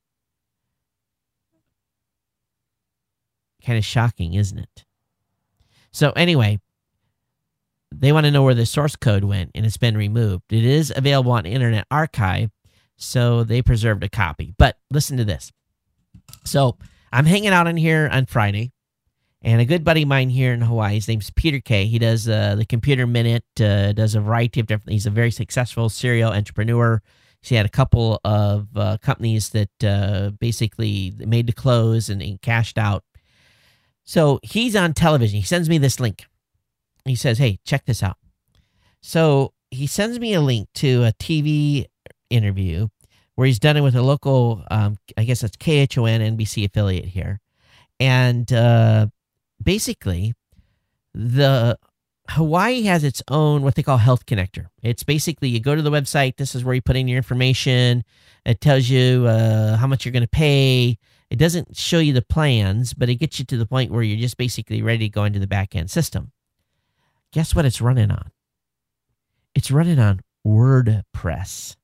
Kind of shocking, isn't it? So anyway, they want to know where the source code went, and it's been removed. It is available on Internet Archive, so they preserved a copy. But listen to this. So I'm hanging out in here on Friday, and a good buddy of mine here in Hawaii, his name's Peter Kay. He does the Computer Minute, does a variety of different. He's a very successful serial entrepreneur. He had a couple of companies that basically made the close and cashed out. So he's on television. He sends me this link. He says, hey, check this out. So he sends me a link to a TV interview where he's done it with a local, I guess it's KHON NBC affiliate here. And basically, the Hawaii has its own, what they call Health Connector. It's basically, you go to the website, this is where you put in your information. It tells you how much you're going to pay. It doesn't show you the plans, but it gets you to the point where you're just basically ready to go into the back-end system. Guess what it's running on? It's running on WordPress.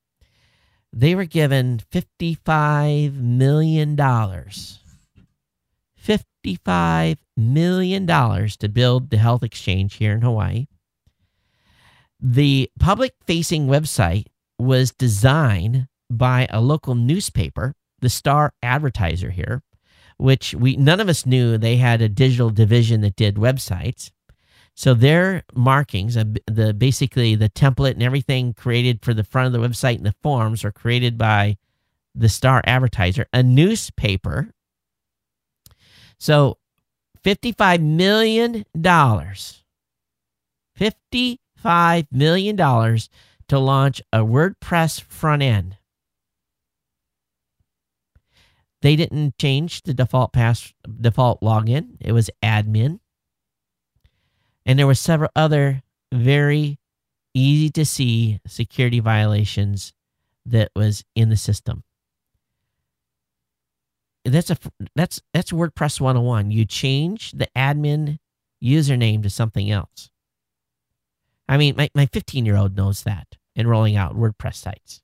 They were given $55 million $55 million to build the health exchange here in Hawaii. The public-facing website was designed by a local newspaper, the Star Advertiser here, which none of us knew they had a digital division that did websites. So their markings, basically the template and everything created for the front of the website and the forms are created by the Star Advertiser, a newspaper. So $55 million. $55 million to launch a WordPress front end. They didn't change the default login. It was admin. And there were several other very easy to see security violations that was in the system. That's WordPress 101. You change the admin username to something else. I mean, my 15-year-old knows that in rolling out WordPress sites.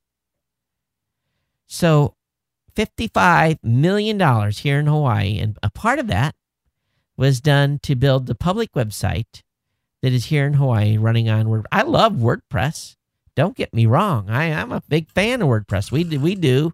So $55 million here in Hawaii, and a part of that was done to build the public website that is here in Hawaii running on WordPress. I love WordPress. Don't get me wrong. I'm a big fan of WordPress. We do,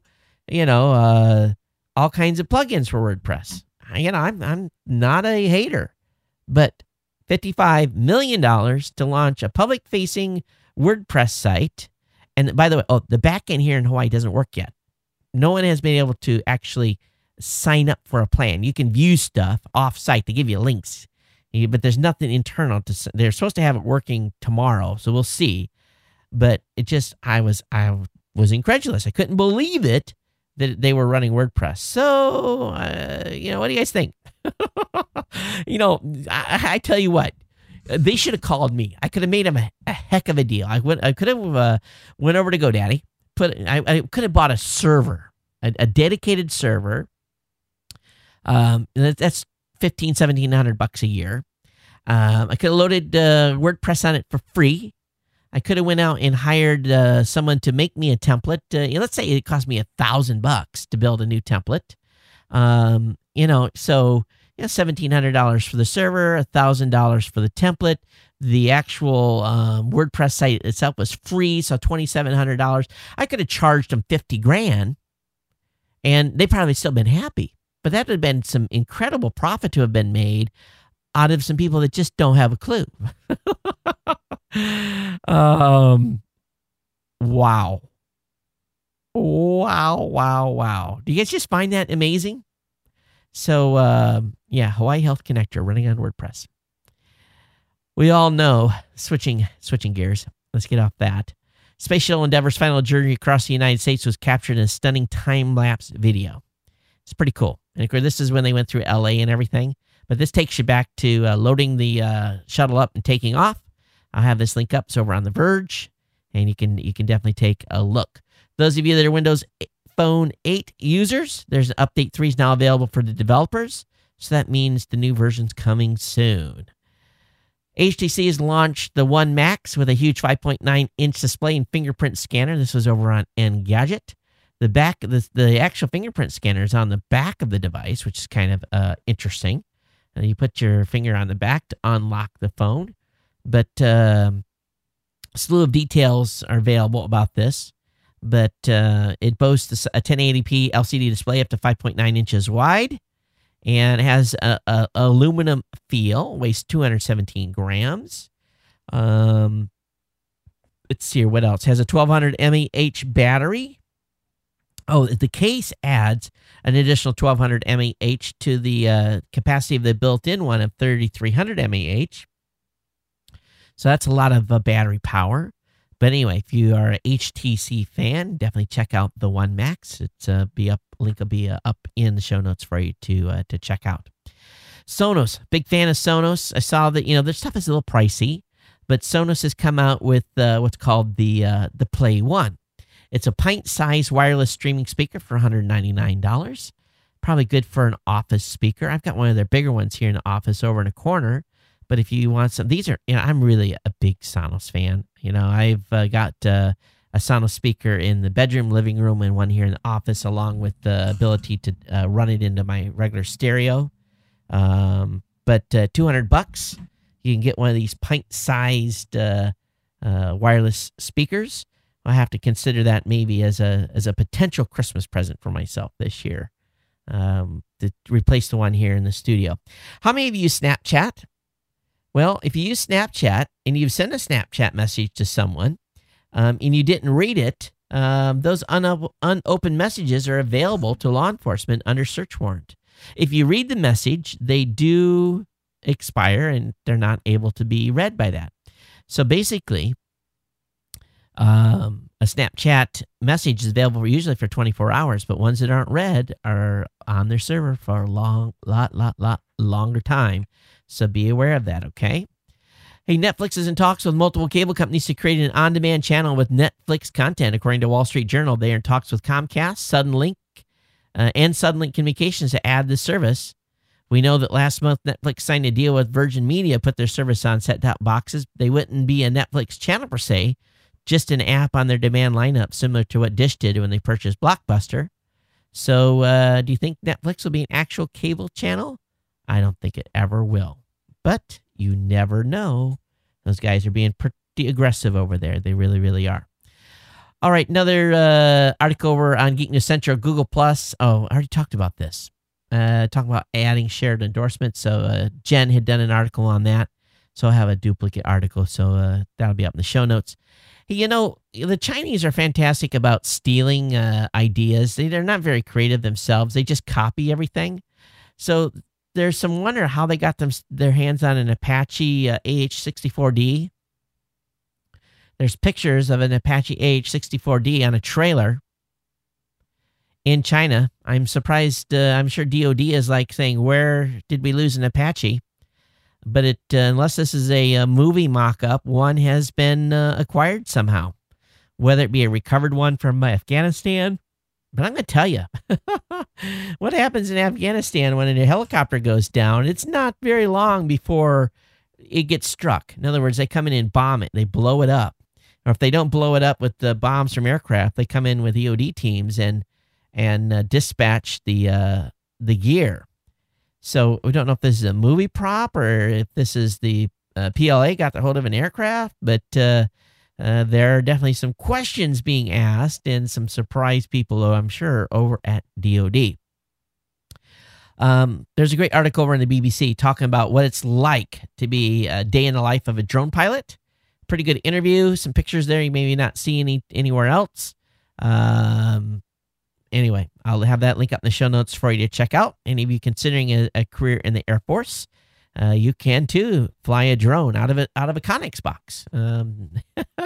all kinds of plugins for WordPress. I'm not a hater, but $55 million to launch a public-facing WordPress site. And by the way, the back end here in Hawaii doesn't work yet. No one has been able to actually sign up for a plan. You can view stuff off-site. They give you links, but there's nothing internal. They're supposed to have it working tomorrow, so we'll see. But I was incredulous. I couldn't believe it that they were running WordPress. So, what do you guys think? I tell you what, they should have called me. I could have made them a heck of a deal. I could have went over to GoDaddy. I could have bought a server, a dedicated server. That's $1,700 a year. I could have loaded WordPress on it for free. I could have went out and hired someone to make me a template. Let's say it cost me $1,000 to build a new template. So $1,700 for the server, $1,000 for the template. The actual WordPress site itself was free, so $2,700. I could have charged them $50,000, and they probably still been happy. But that would have been some incredible profit to have been made out of some people that just don't have a clue. Wow. Do you guys just find that amazing? So, Hawaii Health Connector running on WordPress. We all know, switching gears, let's get off that. Space Shuttle Endeavour's final journey across the United States was captured in a stunning time-lapse video. It's pretty cool. And of course, this is when they went through LA and everything. But this takes you back to loading the shuttle up and taking off. I'll have this link up. It's over on The Verge, and you can definitely take a look. Those of you that are Windows Phone 8 users, there's an Update 3 is now available for the developers. So that means the new version's coming soon. HTC has launched the One Max with a huge 5.9-inch display and fingerprint scanner. This was over on Engadget. The actual fingerprint scanner is on the back of the device, which is kind of interesting. And you put your finger on the back to unlock the phone. But a slew of details are available about this. But it boasts a 1080p LCD display up to 5.9 inches wide. And it has a aluminum feel, weighs 217 grams. Let's see here, what else? It has a 1200 mAh battery. Oh, the case adds an additional 1200 mAh to the capacity of the built-in one of 3300 mAh. So that's a lot of battery power. But anyway, if you are an HTC fan, definitely check out the One Max. Link will be up in the show notes for you to check out. Sonos, big fan of Sonos. I saw that their stuff is a little pricey, but Sonos has come out with what's called the Play One. It's a pint-sized wireless streaming speaker for $199. Probably good for an office speaker. I've got one of their bigger ones here in the office over in a corner. But if you want some, these are, I'm really a big Sonos fan. I've got a Sonos speaker in the bedroom, living room, and one here in the office, along with the ability to run it into my regular stereo. But $200, you can get one of these pint-sized wireless speakers. I have to consider that maybe as a potential Christmas present for myself this year, to replace the one here in the studio. How many of you use Snapchat? Well, if you use Snapchat and you've sent a Snapchat message to someone, and you didn't read it, those unopened messages are available to law enforcement under search warrant. If you read the message, they do expire and they're not able to be read by that. So basically, a Snapchat message is available usually for 24 hours, but ones that aren't read are on their server for a lot longer time. So be aware of that, okay? Hey, Netflix is in talks with multiple cable companies to create an on-demand channel with Netflix content. According to Wall Street Journal, they are in talks with Comcast, Suddenlink, and Suddenlink Communications to add the service. We know that last month Netflix signed a deal with Virgin Media to put their service on set-top boxes. They wouldn't be a Netflix channel per se, just an app on their demand lineup, similar to what Dish did when they purchased Blockbuster. So do you think Netflix will be an actual cable channel? I don't think it ever will. But you never know. Those guys are being pretty aggressive over there. They really, really are. All right, another article over on Geek News Central, Google+. Oh, I already talked about this. Talking about adding shared endorsements. So Jen had done an article on that. So I have a duplicate article. So that'll be up in the show notes. You know, the Chinese are fantastic about stealing ideas. They're not very creative themselves. They just copy everything. So there's some wonder how they got their hands on an Apache AH-64D. There's pictures of an Apache AH-64D on a trailer in China. I'm surprised. I'm sure DOD is like saying, where did we lose an Apache? But unless this is a movie mock-up, one has been acquired somehow, whether it be a recovered one from Afghanistan. But I'm going to tell you, what happens in Afghanistan when a helicopter goes down, it's not very long before it gets struck. In other words, they come in and bomb it. They blow it up. Or if they don't blow it up with the bombs from aircraft, they come in with EOD teams and dispatch the gear. So we don't know if this is a movie prop or if this is the PLA got the hold of an aircraft, but there are definitely some questions being asked and some surprised people, I'm sure, over at DOD. There's a great article over on the BBC talking about what it's like to be a day in the life of a drone pilot. Pretty good interview. Some pictures there you maybe not see anywhere else. Anyway, I'll have that link up in the show notes for you to check out. And if you're considering a career in the Air Force, you can too fly a drone out of a Connex box. And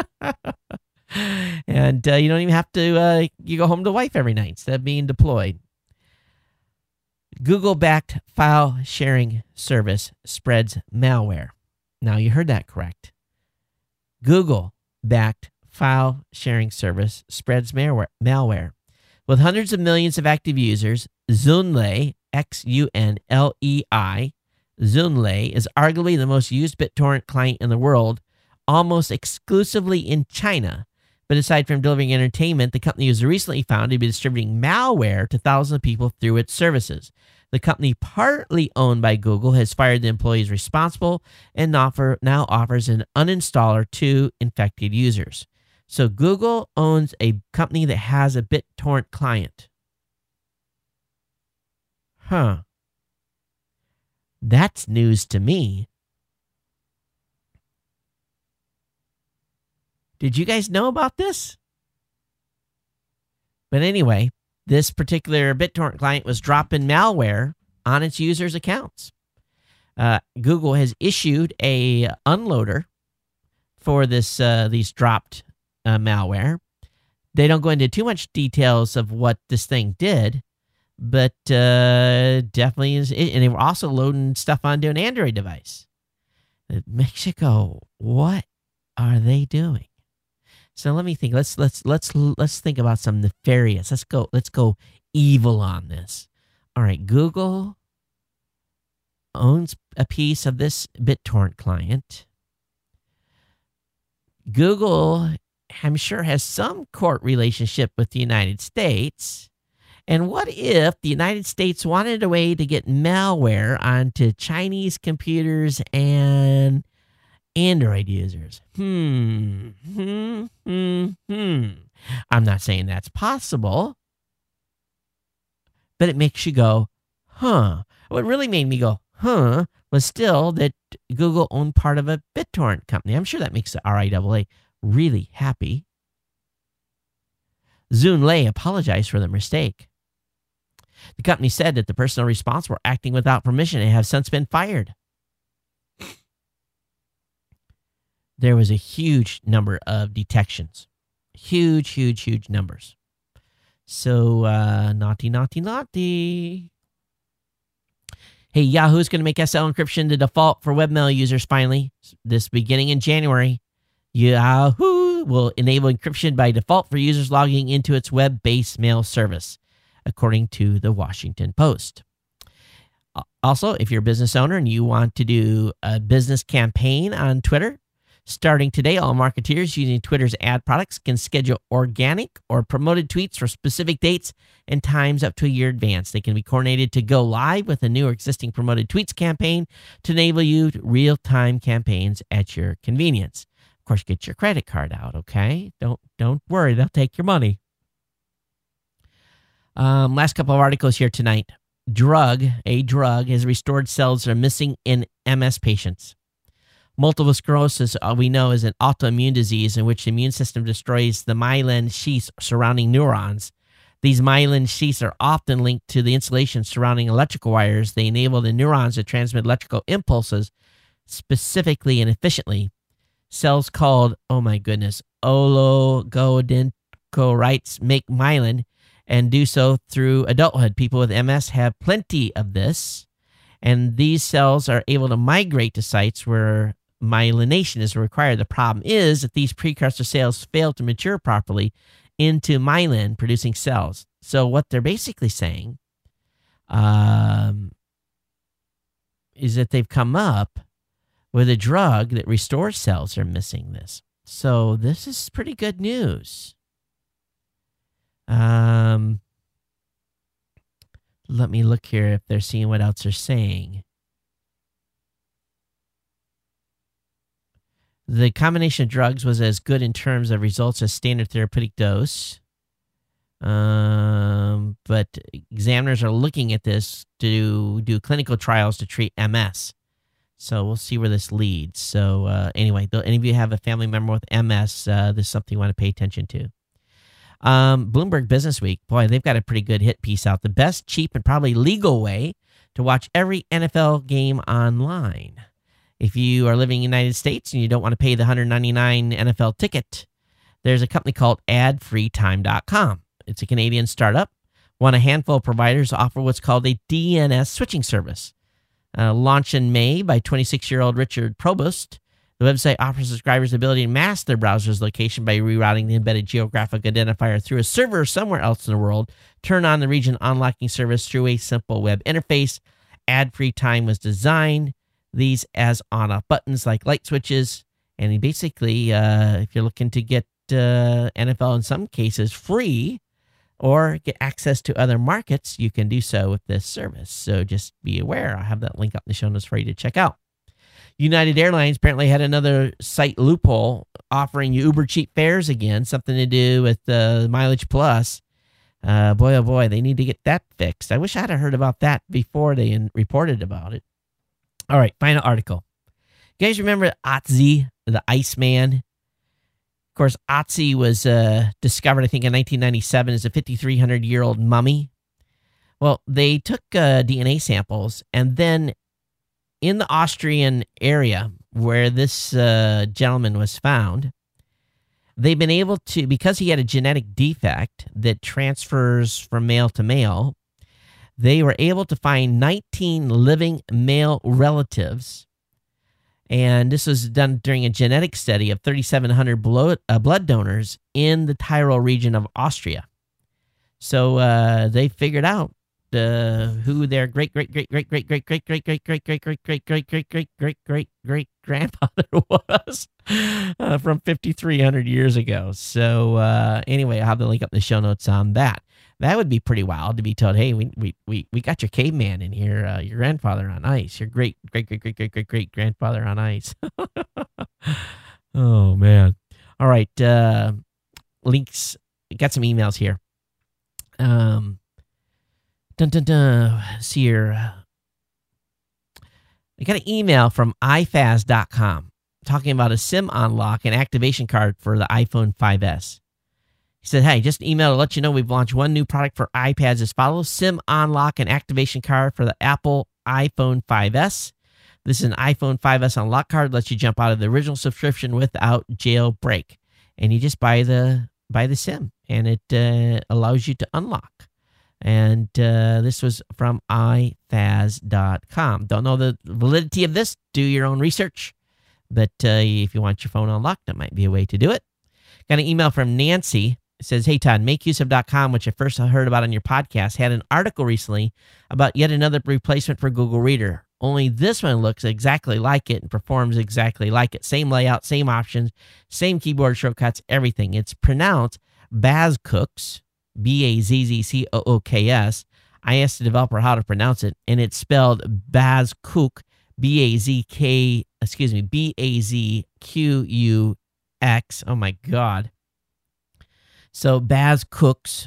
you don't even have to. You go home to wife every night instead of being deployed. Google-backed file sharing service spreads malware. Now you heard that correct. Google-backed file sharing service spreads malware. With hundreds of millions of active users, Zunlei, Xunlei, Zunlei is arguably the most used BitTorrent client in the world, almost exclusively in China. But aside from delivering entertainment, the company was recently found to be distributing malware to thousands of people through its services. The company, partly owned by Google, has fired the employees responsible and now offers an uninstaller to infected users. So Google owns a company that has a BitTorrent client. Huh. That's news to me. Did you guys know about this? But anyway, this particular BitTorrent client was dropping malware on its users' accounts. Google has issued a unloader for these dropped malware. They don't go into too much details of what this thing did, but definitely is. And they were also loading stuff onto an Android device. It makes you go, what are they doing? So let me think. Let's think about some nefarious. Let's go evil on this. All right, Google owns a piece of this BitTorrent client. Google, I'm sure, has some court relationship with the United States, And what if the United States wanted a way to get malware onto Chinese computers and Android users? I'm not saying that's possible, but it makes you go, huh. What really made me go, huh, was still that Google owned part of a BitTorrent company. I'm sure that makes the RIAA really happy. Zune Lei apologized for the mistake. The company said that the personnel responsible were acting without permission and have since been fired. There was a huge number of detections. Huge numbers. So, naughty. Hey, Yahoo's going to make SL encryption the default for webmail users finally. This beginning in January. Yahoo will enable encryption by default for users logging into its web-based mail service, according to the Washington Post. Also, if you're a business owner and you want to do a business campaign on Twitter, starting today, all marketeers using Twitter's ad products can schedule organic or promoted tweets for specific dates and times up to a year advance. They can be coordinated to go live with a new or existing promoted tweets campaign to enable you real-time campaigns at your convenience. Of course, get your credit card out, okay? Don't worry, they'll take your money. Last couple of articles here tonight. A drug has restored cells that are missing in MS patients. Multiple sclerosis, we know, is an autoimmune disease in which the immune system destroys the myelin sheaths surrounding neurons. These myelin sheaths are often linked to the insulation surrounding electrical wires. They enable the neurons to transmit electrical impulses specifically and efficiently. Cells called, oligodendrocytes make myelin and do so through adulthood. People with MS have plenty of this, and these cells are able to migrate to sites where myelination is required. The problem is that these precursor cells fail to mature properly into myelin-producing cells. So what they're basically saying is that they've come up with a drug that restores cells that are missing this. So this is pretty good news. Let me look here if they're seeing what else they're saying. The combination of drugs was as good in terms of results as standard therapeutic dose. But examiners are looking at this to do clinical trials to treat MS. So we'll see where this leads. So anyway, any of you have a family member with MS, this is something you want to pay attention to. Bloomberg Business Week, boy, they've got a pretty good hit piece out. The best, cheap, and probably legal way to watch every NFL game online. If you are living in the United States and you don't want to pay the $199 NFL ticket, there's a company called AdFreeTime.com. It's a Canadian startup. One a handful of providers offer what's called a DNS switching service. Launched in May by 26-year-old Richard Provost, the website offers subscribers the ability to mask their browser's location by rerouting the embedded geographic identifier through a server somewhere else in the world, turn on the region unlocking service through a simple web interface. Ad-free time was designed these as on-off buttons like light switches, and basically, if you're looking to get NFL in some cases free or get access to other markets, you can do so with this service. So just be aware. I'll have that link up in the show notes for you to check out. United Airlines apparently had another site loophole offering you uber cheap fares again, something to do with Mileage Plus. Boy, oh boy, they need to get that fixed. I wish I'd have heard about that before they reported about it. All right, final article. You guys remember Otzi, the Iceman? Of course, Otzi was discovered, I think, in 1997 as a 5,300-year-old mummy. Well, they took DNA samples, and then in the Austrian area where this gentleman was found, they've been able to, because he had a genetic defect that transfers from male to male, they were able to find 19 living male relatives. And this was done during a genetic study of 3,700 blood donors in the Tyrol region of Austria. So they figured out who their great-great-great-great-great-great-great-great-great-great-great-great-great-great-grandfather was from 5,300 years ago. So anyway, I'll have the link up in the show notes on that. That would be pretty wild to be told, hey, we got your caveman in here, your grandfather on ice, your great grandfather on ice. Oh, man. All right. Links. Got some emails here. See here. I got an email from ifaz.com talking about a SIM unlock and activation card for the iPhone 5S. He said, hey, just email to let you know we've launched one new product for iPads as follows: SIM unlock and activation card for the Apple iPhone 5S. This is an iPhone 5S unlock card, lets you jump out of the original subscription without jailbreak. And you just buy the SIM, and it allows you to unlock. And this was from ifaz.com. Don't know the validity of this. Do your own research. But if you want your phone unlocked, that might be a way to do it. Got an email from Nancy. It says, hey, Todd, makeuseof.com, which I first heard about on your podcast, had an article recently about yet another replacement for Google Reader. Only this one looks exactly like it and performs exactly like it. Same layout, same options, same keyboard shortcuts, everything. It's pronounced Bazzcooks, Bazzcooks. I asked the developer how to pronounce it, and it's spelled Bazzcook, Bazzqux. Oh, my God. So Bazzcooks,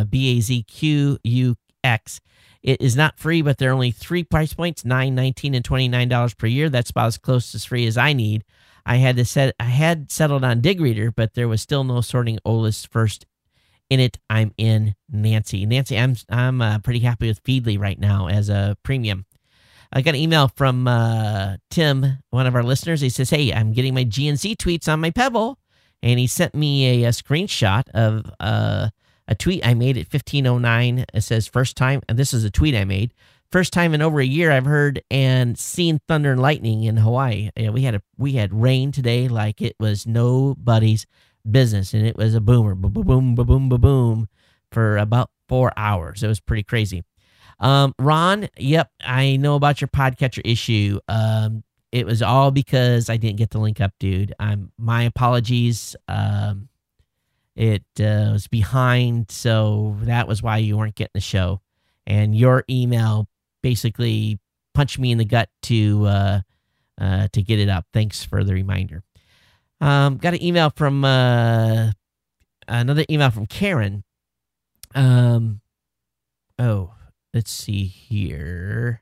Bazzqux. It is not free, but there are only 3 price points, $9, $19, and $29 per year. That's about as close to free as I need. I had settled on DigReader, but there was still no sorting OList first in it. I'm in Nancy. Nancy, I'm pretty happy with Feedly right now as a premium. I got an email from Tim, one of our listeners. He says, hey, I'm getting my GNC tweets on my Pebble. And he sent me a screenshot of a tweet I made at 15:09. It says, first time, and this is a tweet I made, first time in over a year I've heard and seen thunder and lightning in Hawaii. We had rain today like it was nobody's business, and it was a boomer, boom, boom, boom, for about 4 hours. It was pretty crazy. Ron, yep, I know about your podcatcher issue. It was all because I didn't get the link up, dude. My apologies. It was behind, so that was why you weren't getting the show. And your email basically punched me in the gut to get it up. Thanks for the reminder. Got an email from another email from Karen. Let's see here.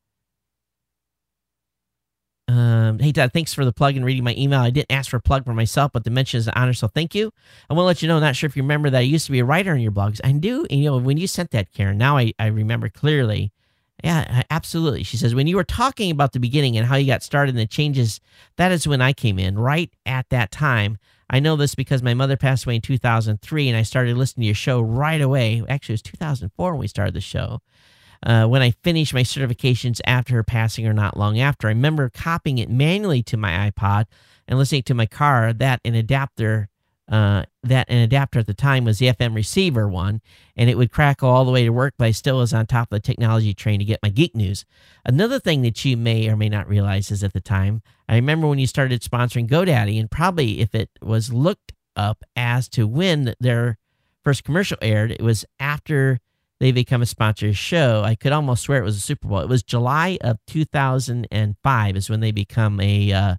Hey, Todd, thanks for the plug and reading my email. I didn't ask for a plug for myself, but the mention is an honor, so thank you. I want to let you know, not sure if you remember that I used to be a writer on your blogs. I do. And, when you sent that, Karen, now I remember clearly. Yeah, absolutely. She says, when you were talking about the beginning and how you got started and the changes, that is when I came in, right at that time. I know this because my mother passed away in 2003, and I started listening to your show right away. Actually, it was 2004 when we started the show. When I finished my certifications after her passing or not long after, I remember copying it manually to my iPod and listening to my car. That an adapter at the time was the FM receiver one, and it would crackle all the way to work, but I still was on top of the technology train to get my geek news. Another thing that you may or may not realize is at the time, I remember when you started sponsoring GoDaddy, and probably if it was looked up as to when their first commercial aired, it was after they become a sponsored show. I could almost swear it was a Super Bowl. It was July of 2005 is when they become a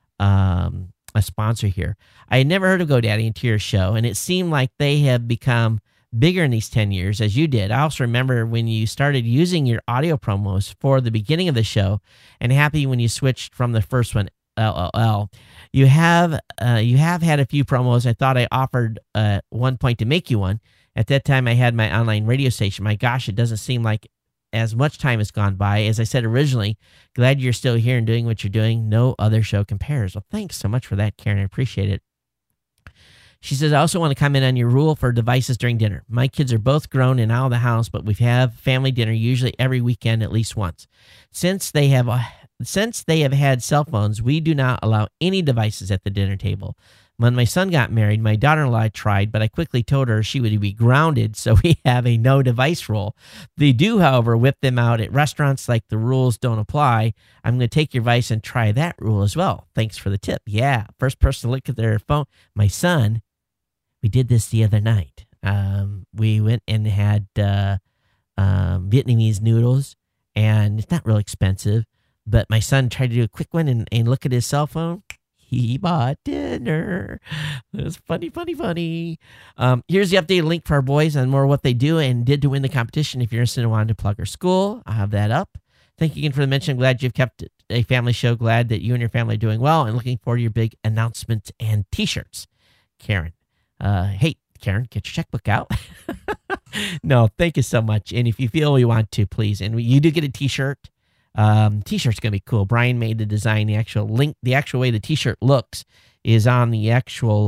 sponsor here. I had never heard of GoDaddy until your show, and it seemed like they have become bigger in these 10 years, as you did. I also remember when you started using your audio promos for the beginning of the show, and happy when you switched from the first one, LLL. You have had a few promos. I thought I offered one point to make you one. At that time, I had my online radio station. My gosh, it doesn't seem like as much time has gone by. As I said originally, glad you're still here and doing what you're doing. No other show compares. Well, thanks so much for that, Karen. I appreciate it. She says, I also want to comment on your rule for devices during dinner. My kids are both grown and out of the house, but we have family dinner usually every weekend at least once. Since they have had cell phones, we do not allow any devices at the dinner table. When my son got married, my daughter-in-law tried, but I quickly told her she would be grounded, so we have a no-device rule. They do, however, whip them out at restaurants like the rules don't apply. I'm going to take your advice and try that rule as well. Thanks for the tip. Yeah, first person to look at their phone. My son, we did this the other night. We went and had Vietnamese noodles, and it's not real expensive, but my son tried to do a quick one and look at his cell phone. He bought dinner. It was funny. Here's the updated link for our boys on more of what they do and did to win the competition. If you're interested in wanting to plug our school, I'll have that up. Thank you again for the mention. Glad you've kept it a family show. Glad that you and your family are doing well, and looking forward to your big announcements and T-shirts. Karen. Hey, Karen, get your checkbook out. No, thank you so much. And if you feel you want to, please. And you do get a T-shirt. T-shirt's going to be cool. Brian made the design. The actual link, the actual way the T-shirt looks is on the actual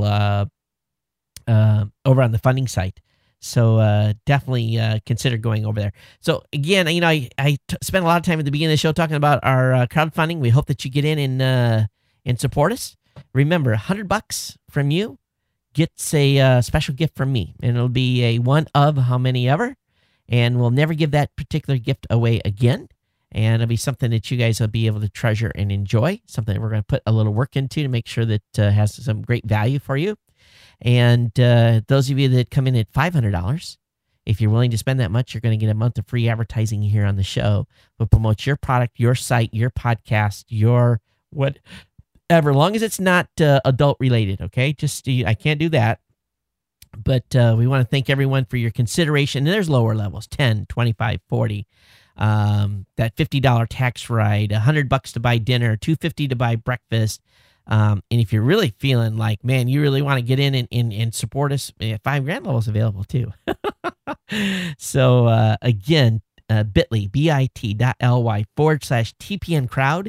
over on the funding site. So definitely consider going over there. So again, I spent a lot of time at the beginning of the show talking about our crowdfunding. We hope that you get in and support us. Remember, $100 from you gets a special gift from me, and it'll be a one of how many ever, and we'll never give that particular gift away again. And it'll be something that you guys will be able to treasure and enjoy, something that we're going to put a little work into to make sure that has some great value for you. And those of you that come in at $500, if you're willing to spend that much, you're going to get a month of free advertising here on the show. We'll promote your product, your site, your podcast, your whatever, as long as it's not adult related, okay? I can't do that. But we want to thank everyone for your consideration. And there's lower levels, 10, 25, 40. That $50 tax ride, $100 to buy dinner, $250 to buy breakfast. And if you're really feeling like, man, you really want to get in and support us, $5,000 level is available too. So again, bit.ly, bit.ly/TPN crowd,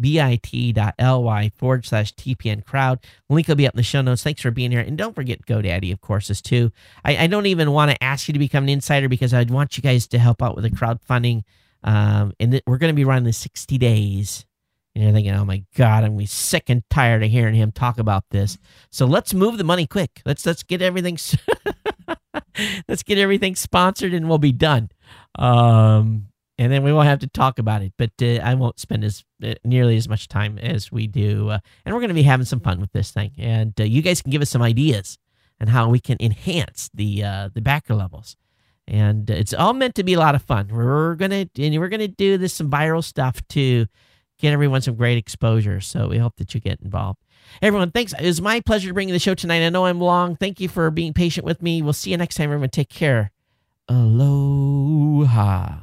bit.ly/TPN crowd. Link will be up in the show notes. Thanks for being here. And don't forget GoDaddy, of course, is too. I don't even want to ask you to become an insider because I'd want you guys to help out with the crowdfunding. And we're going to be running the 60 days. And you're thinking, oh my God, I'm sick and tired of hearing him talk about this. So let's move the money quick. Let's get everything let's get everything sponsored and we'll be done. And then we won't have to talk about it. But I won't spend nearly as much time as we do. And we're going to be having some fun with this thing. And you guys can give us some ideas on how we can enhance the backer levels. And it's all meant to be a lot of fun. We're gonna do this some viral stuff to get everyone some great exposure. So we hope that you get involved. Everyone, thanks. It was my pleasure to bring you the show tonight. I know I'm long. Thank you for being patient with me. We'll see you next time. Everyone, take care. Aloha.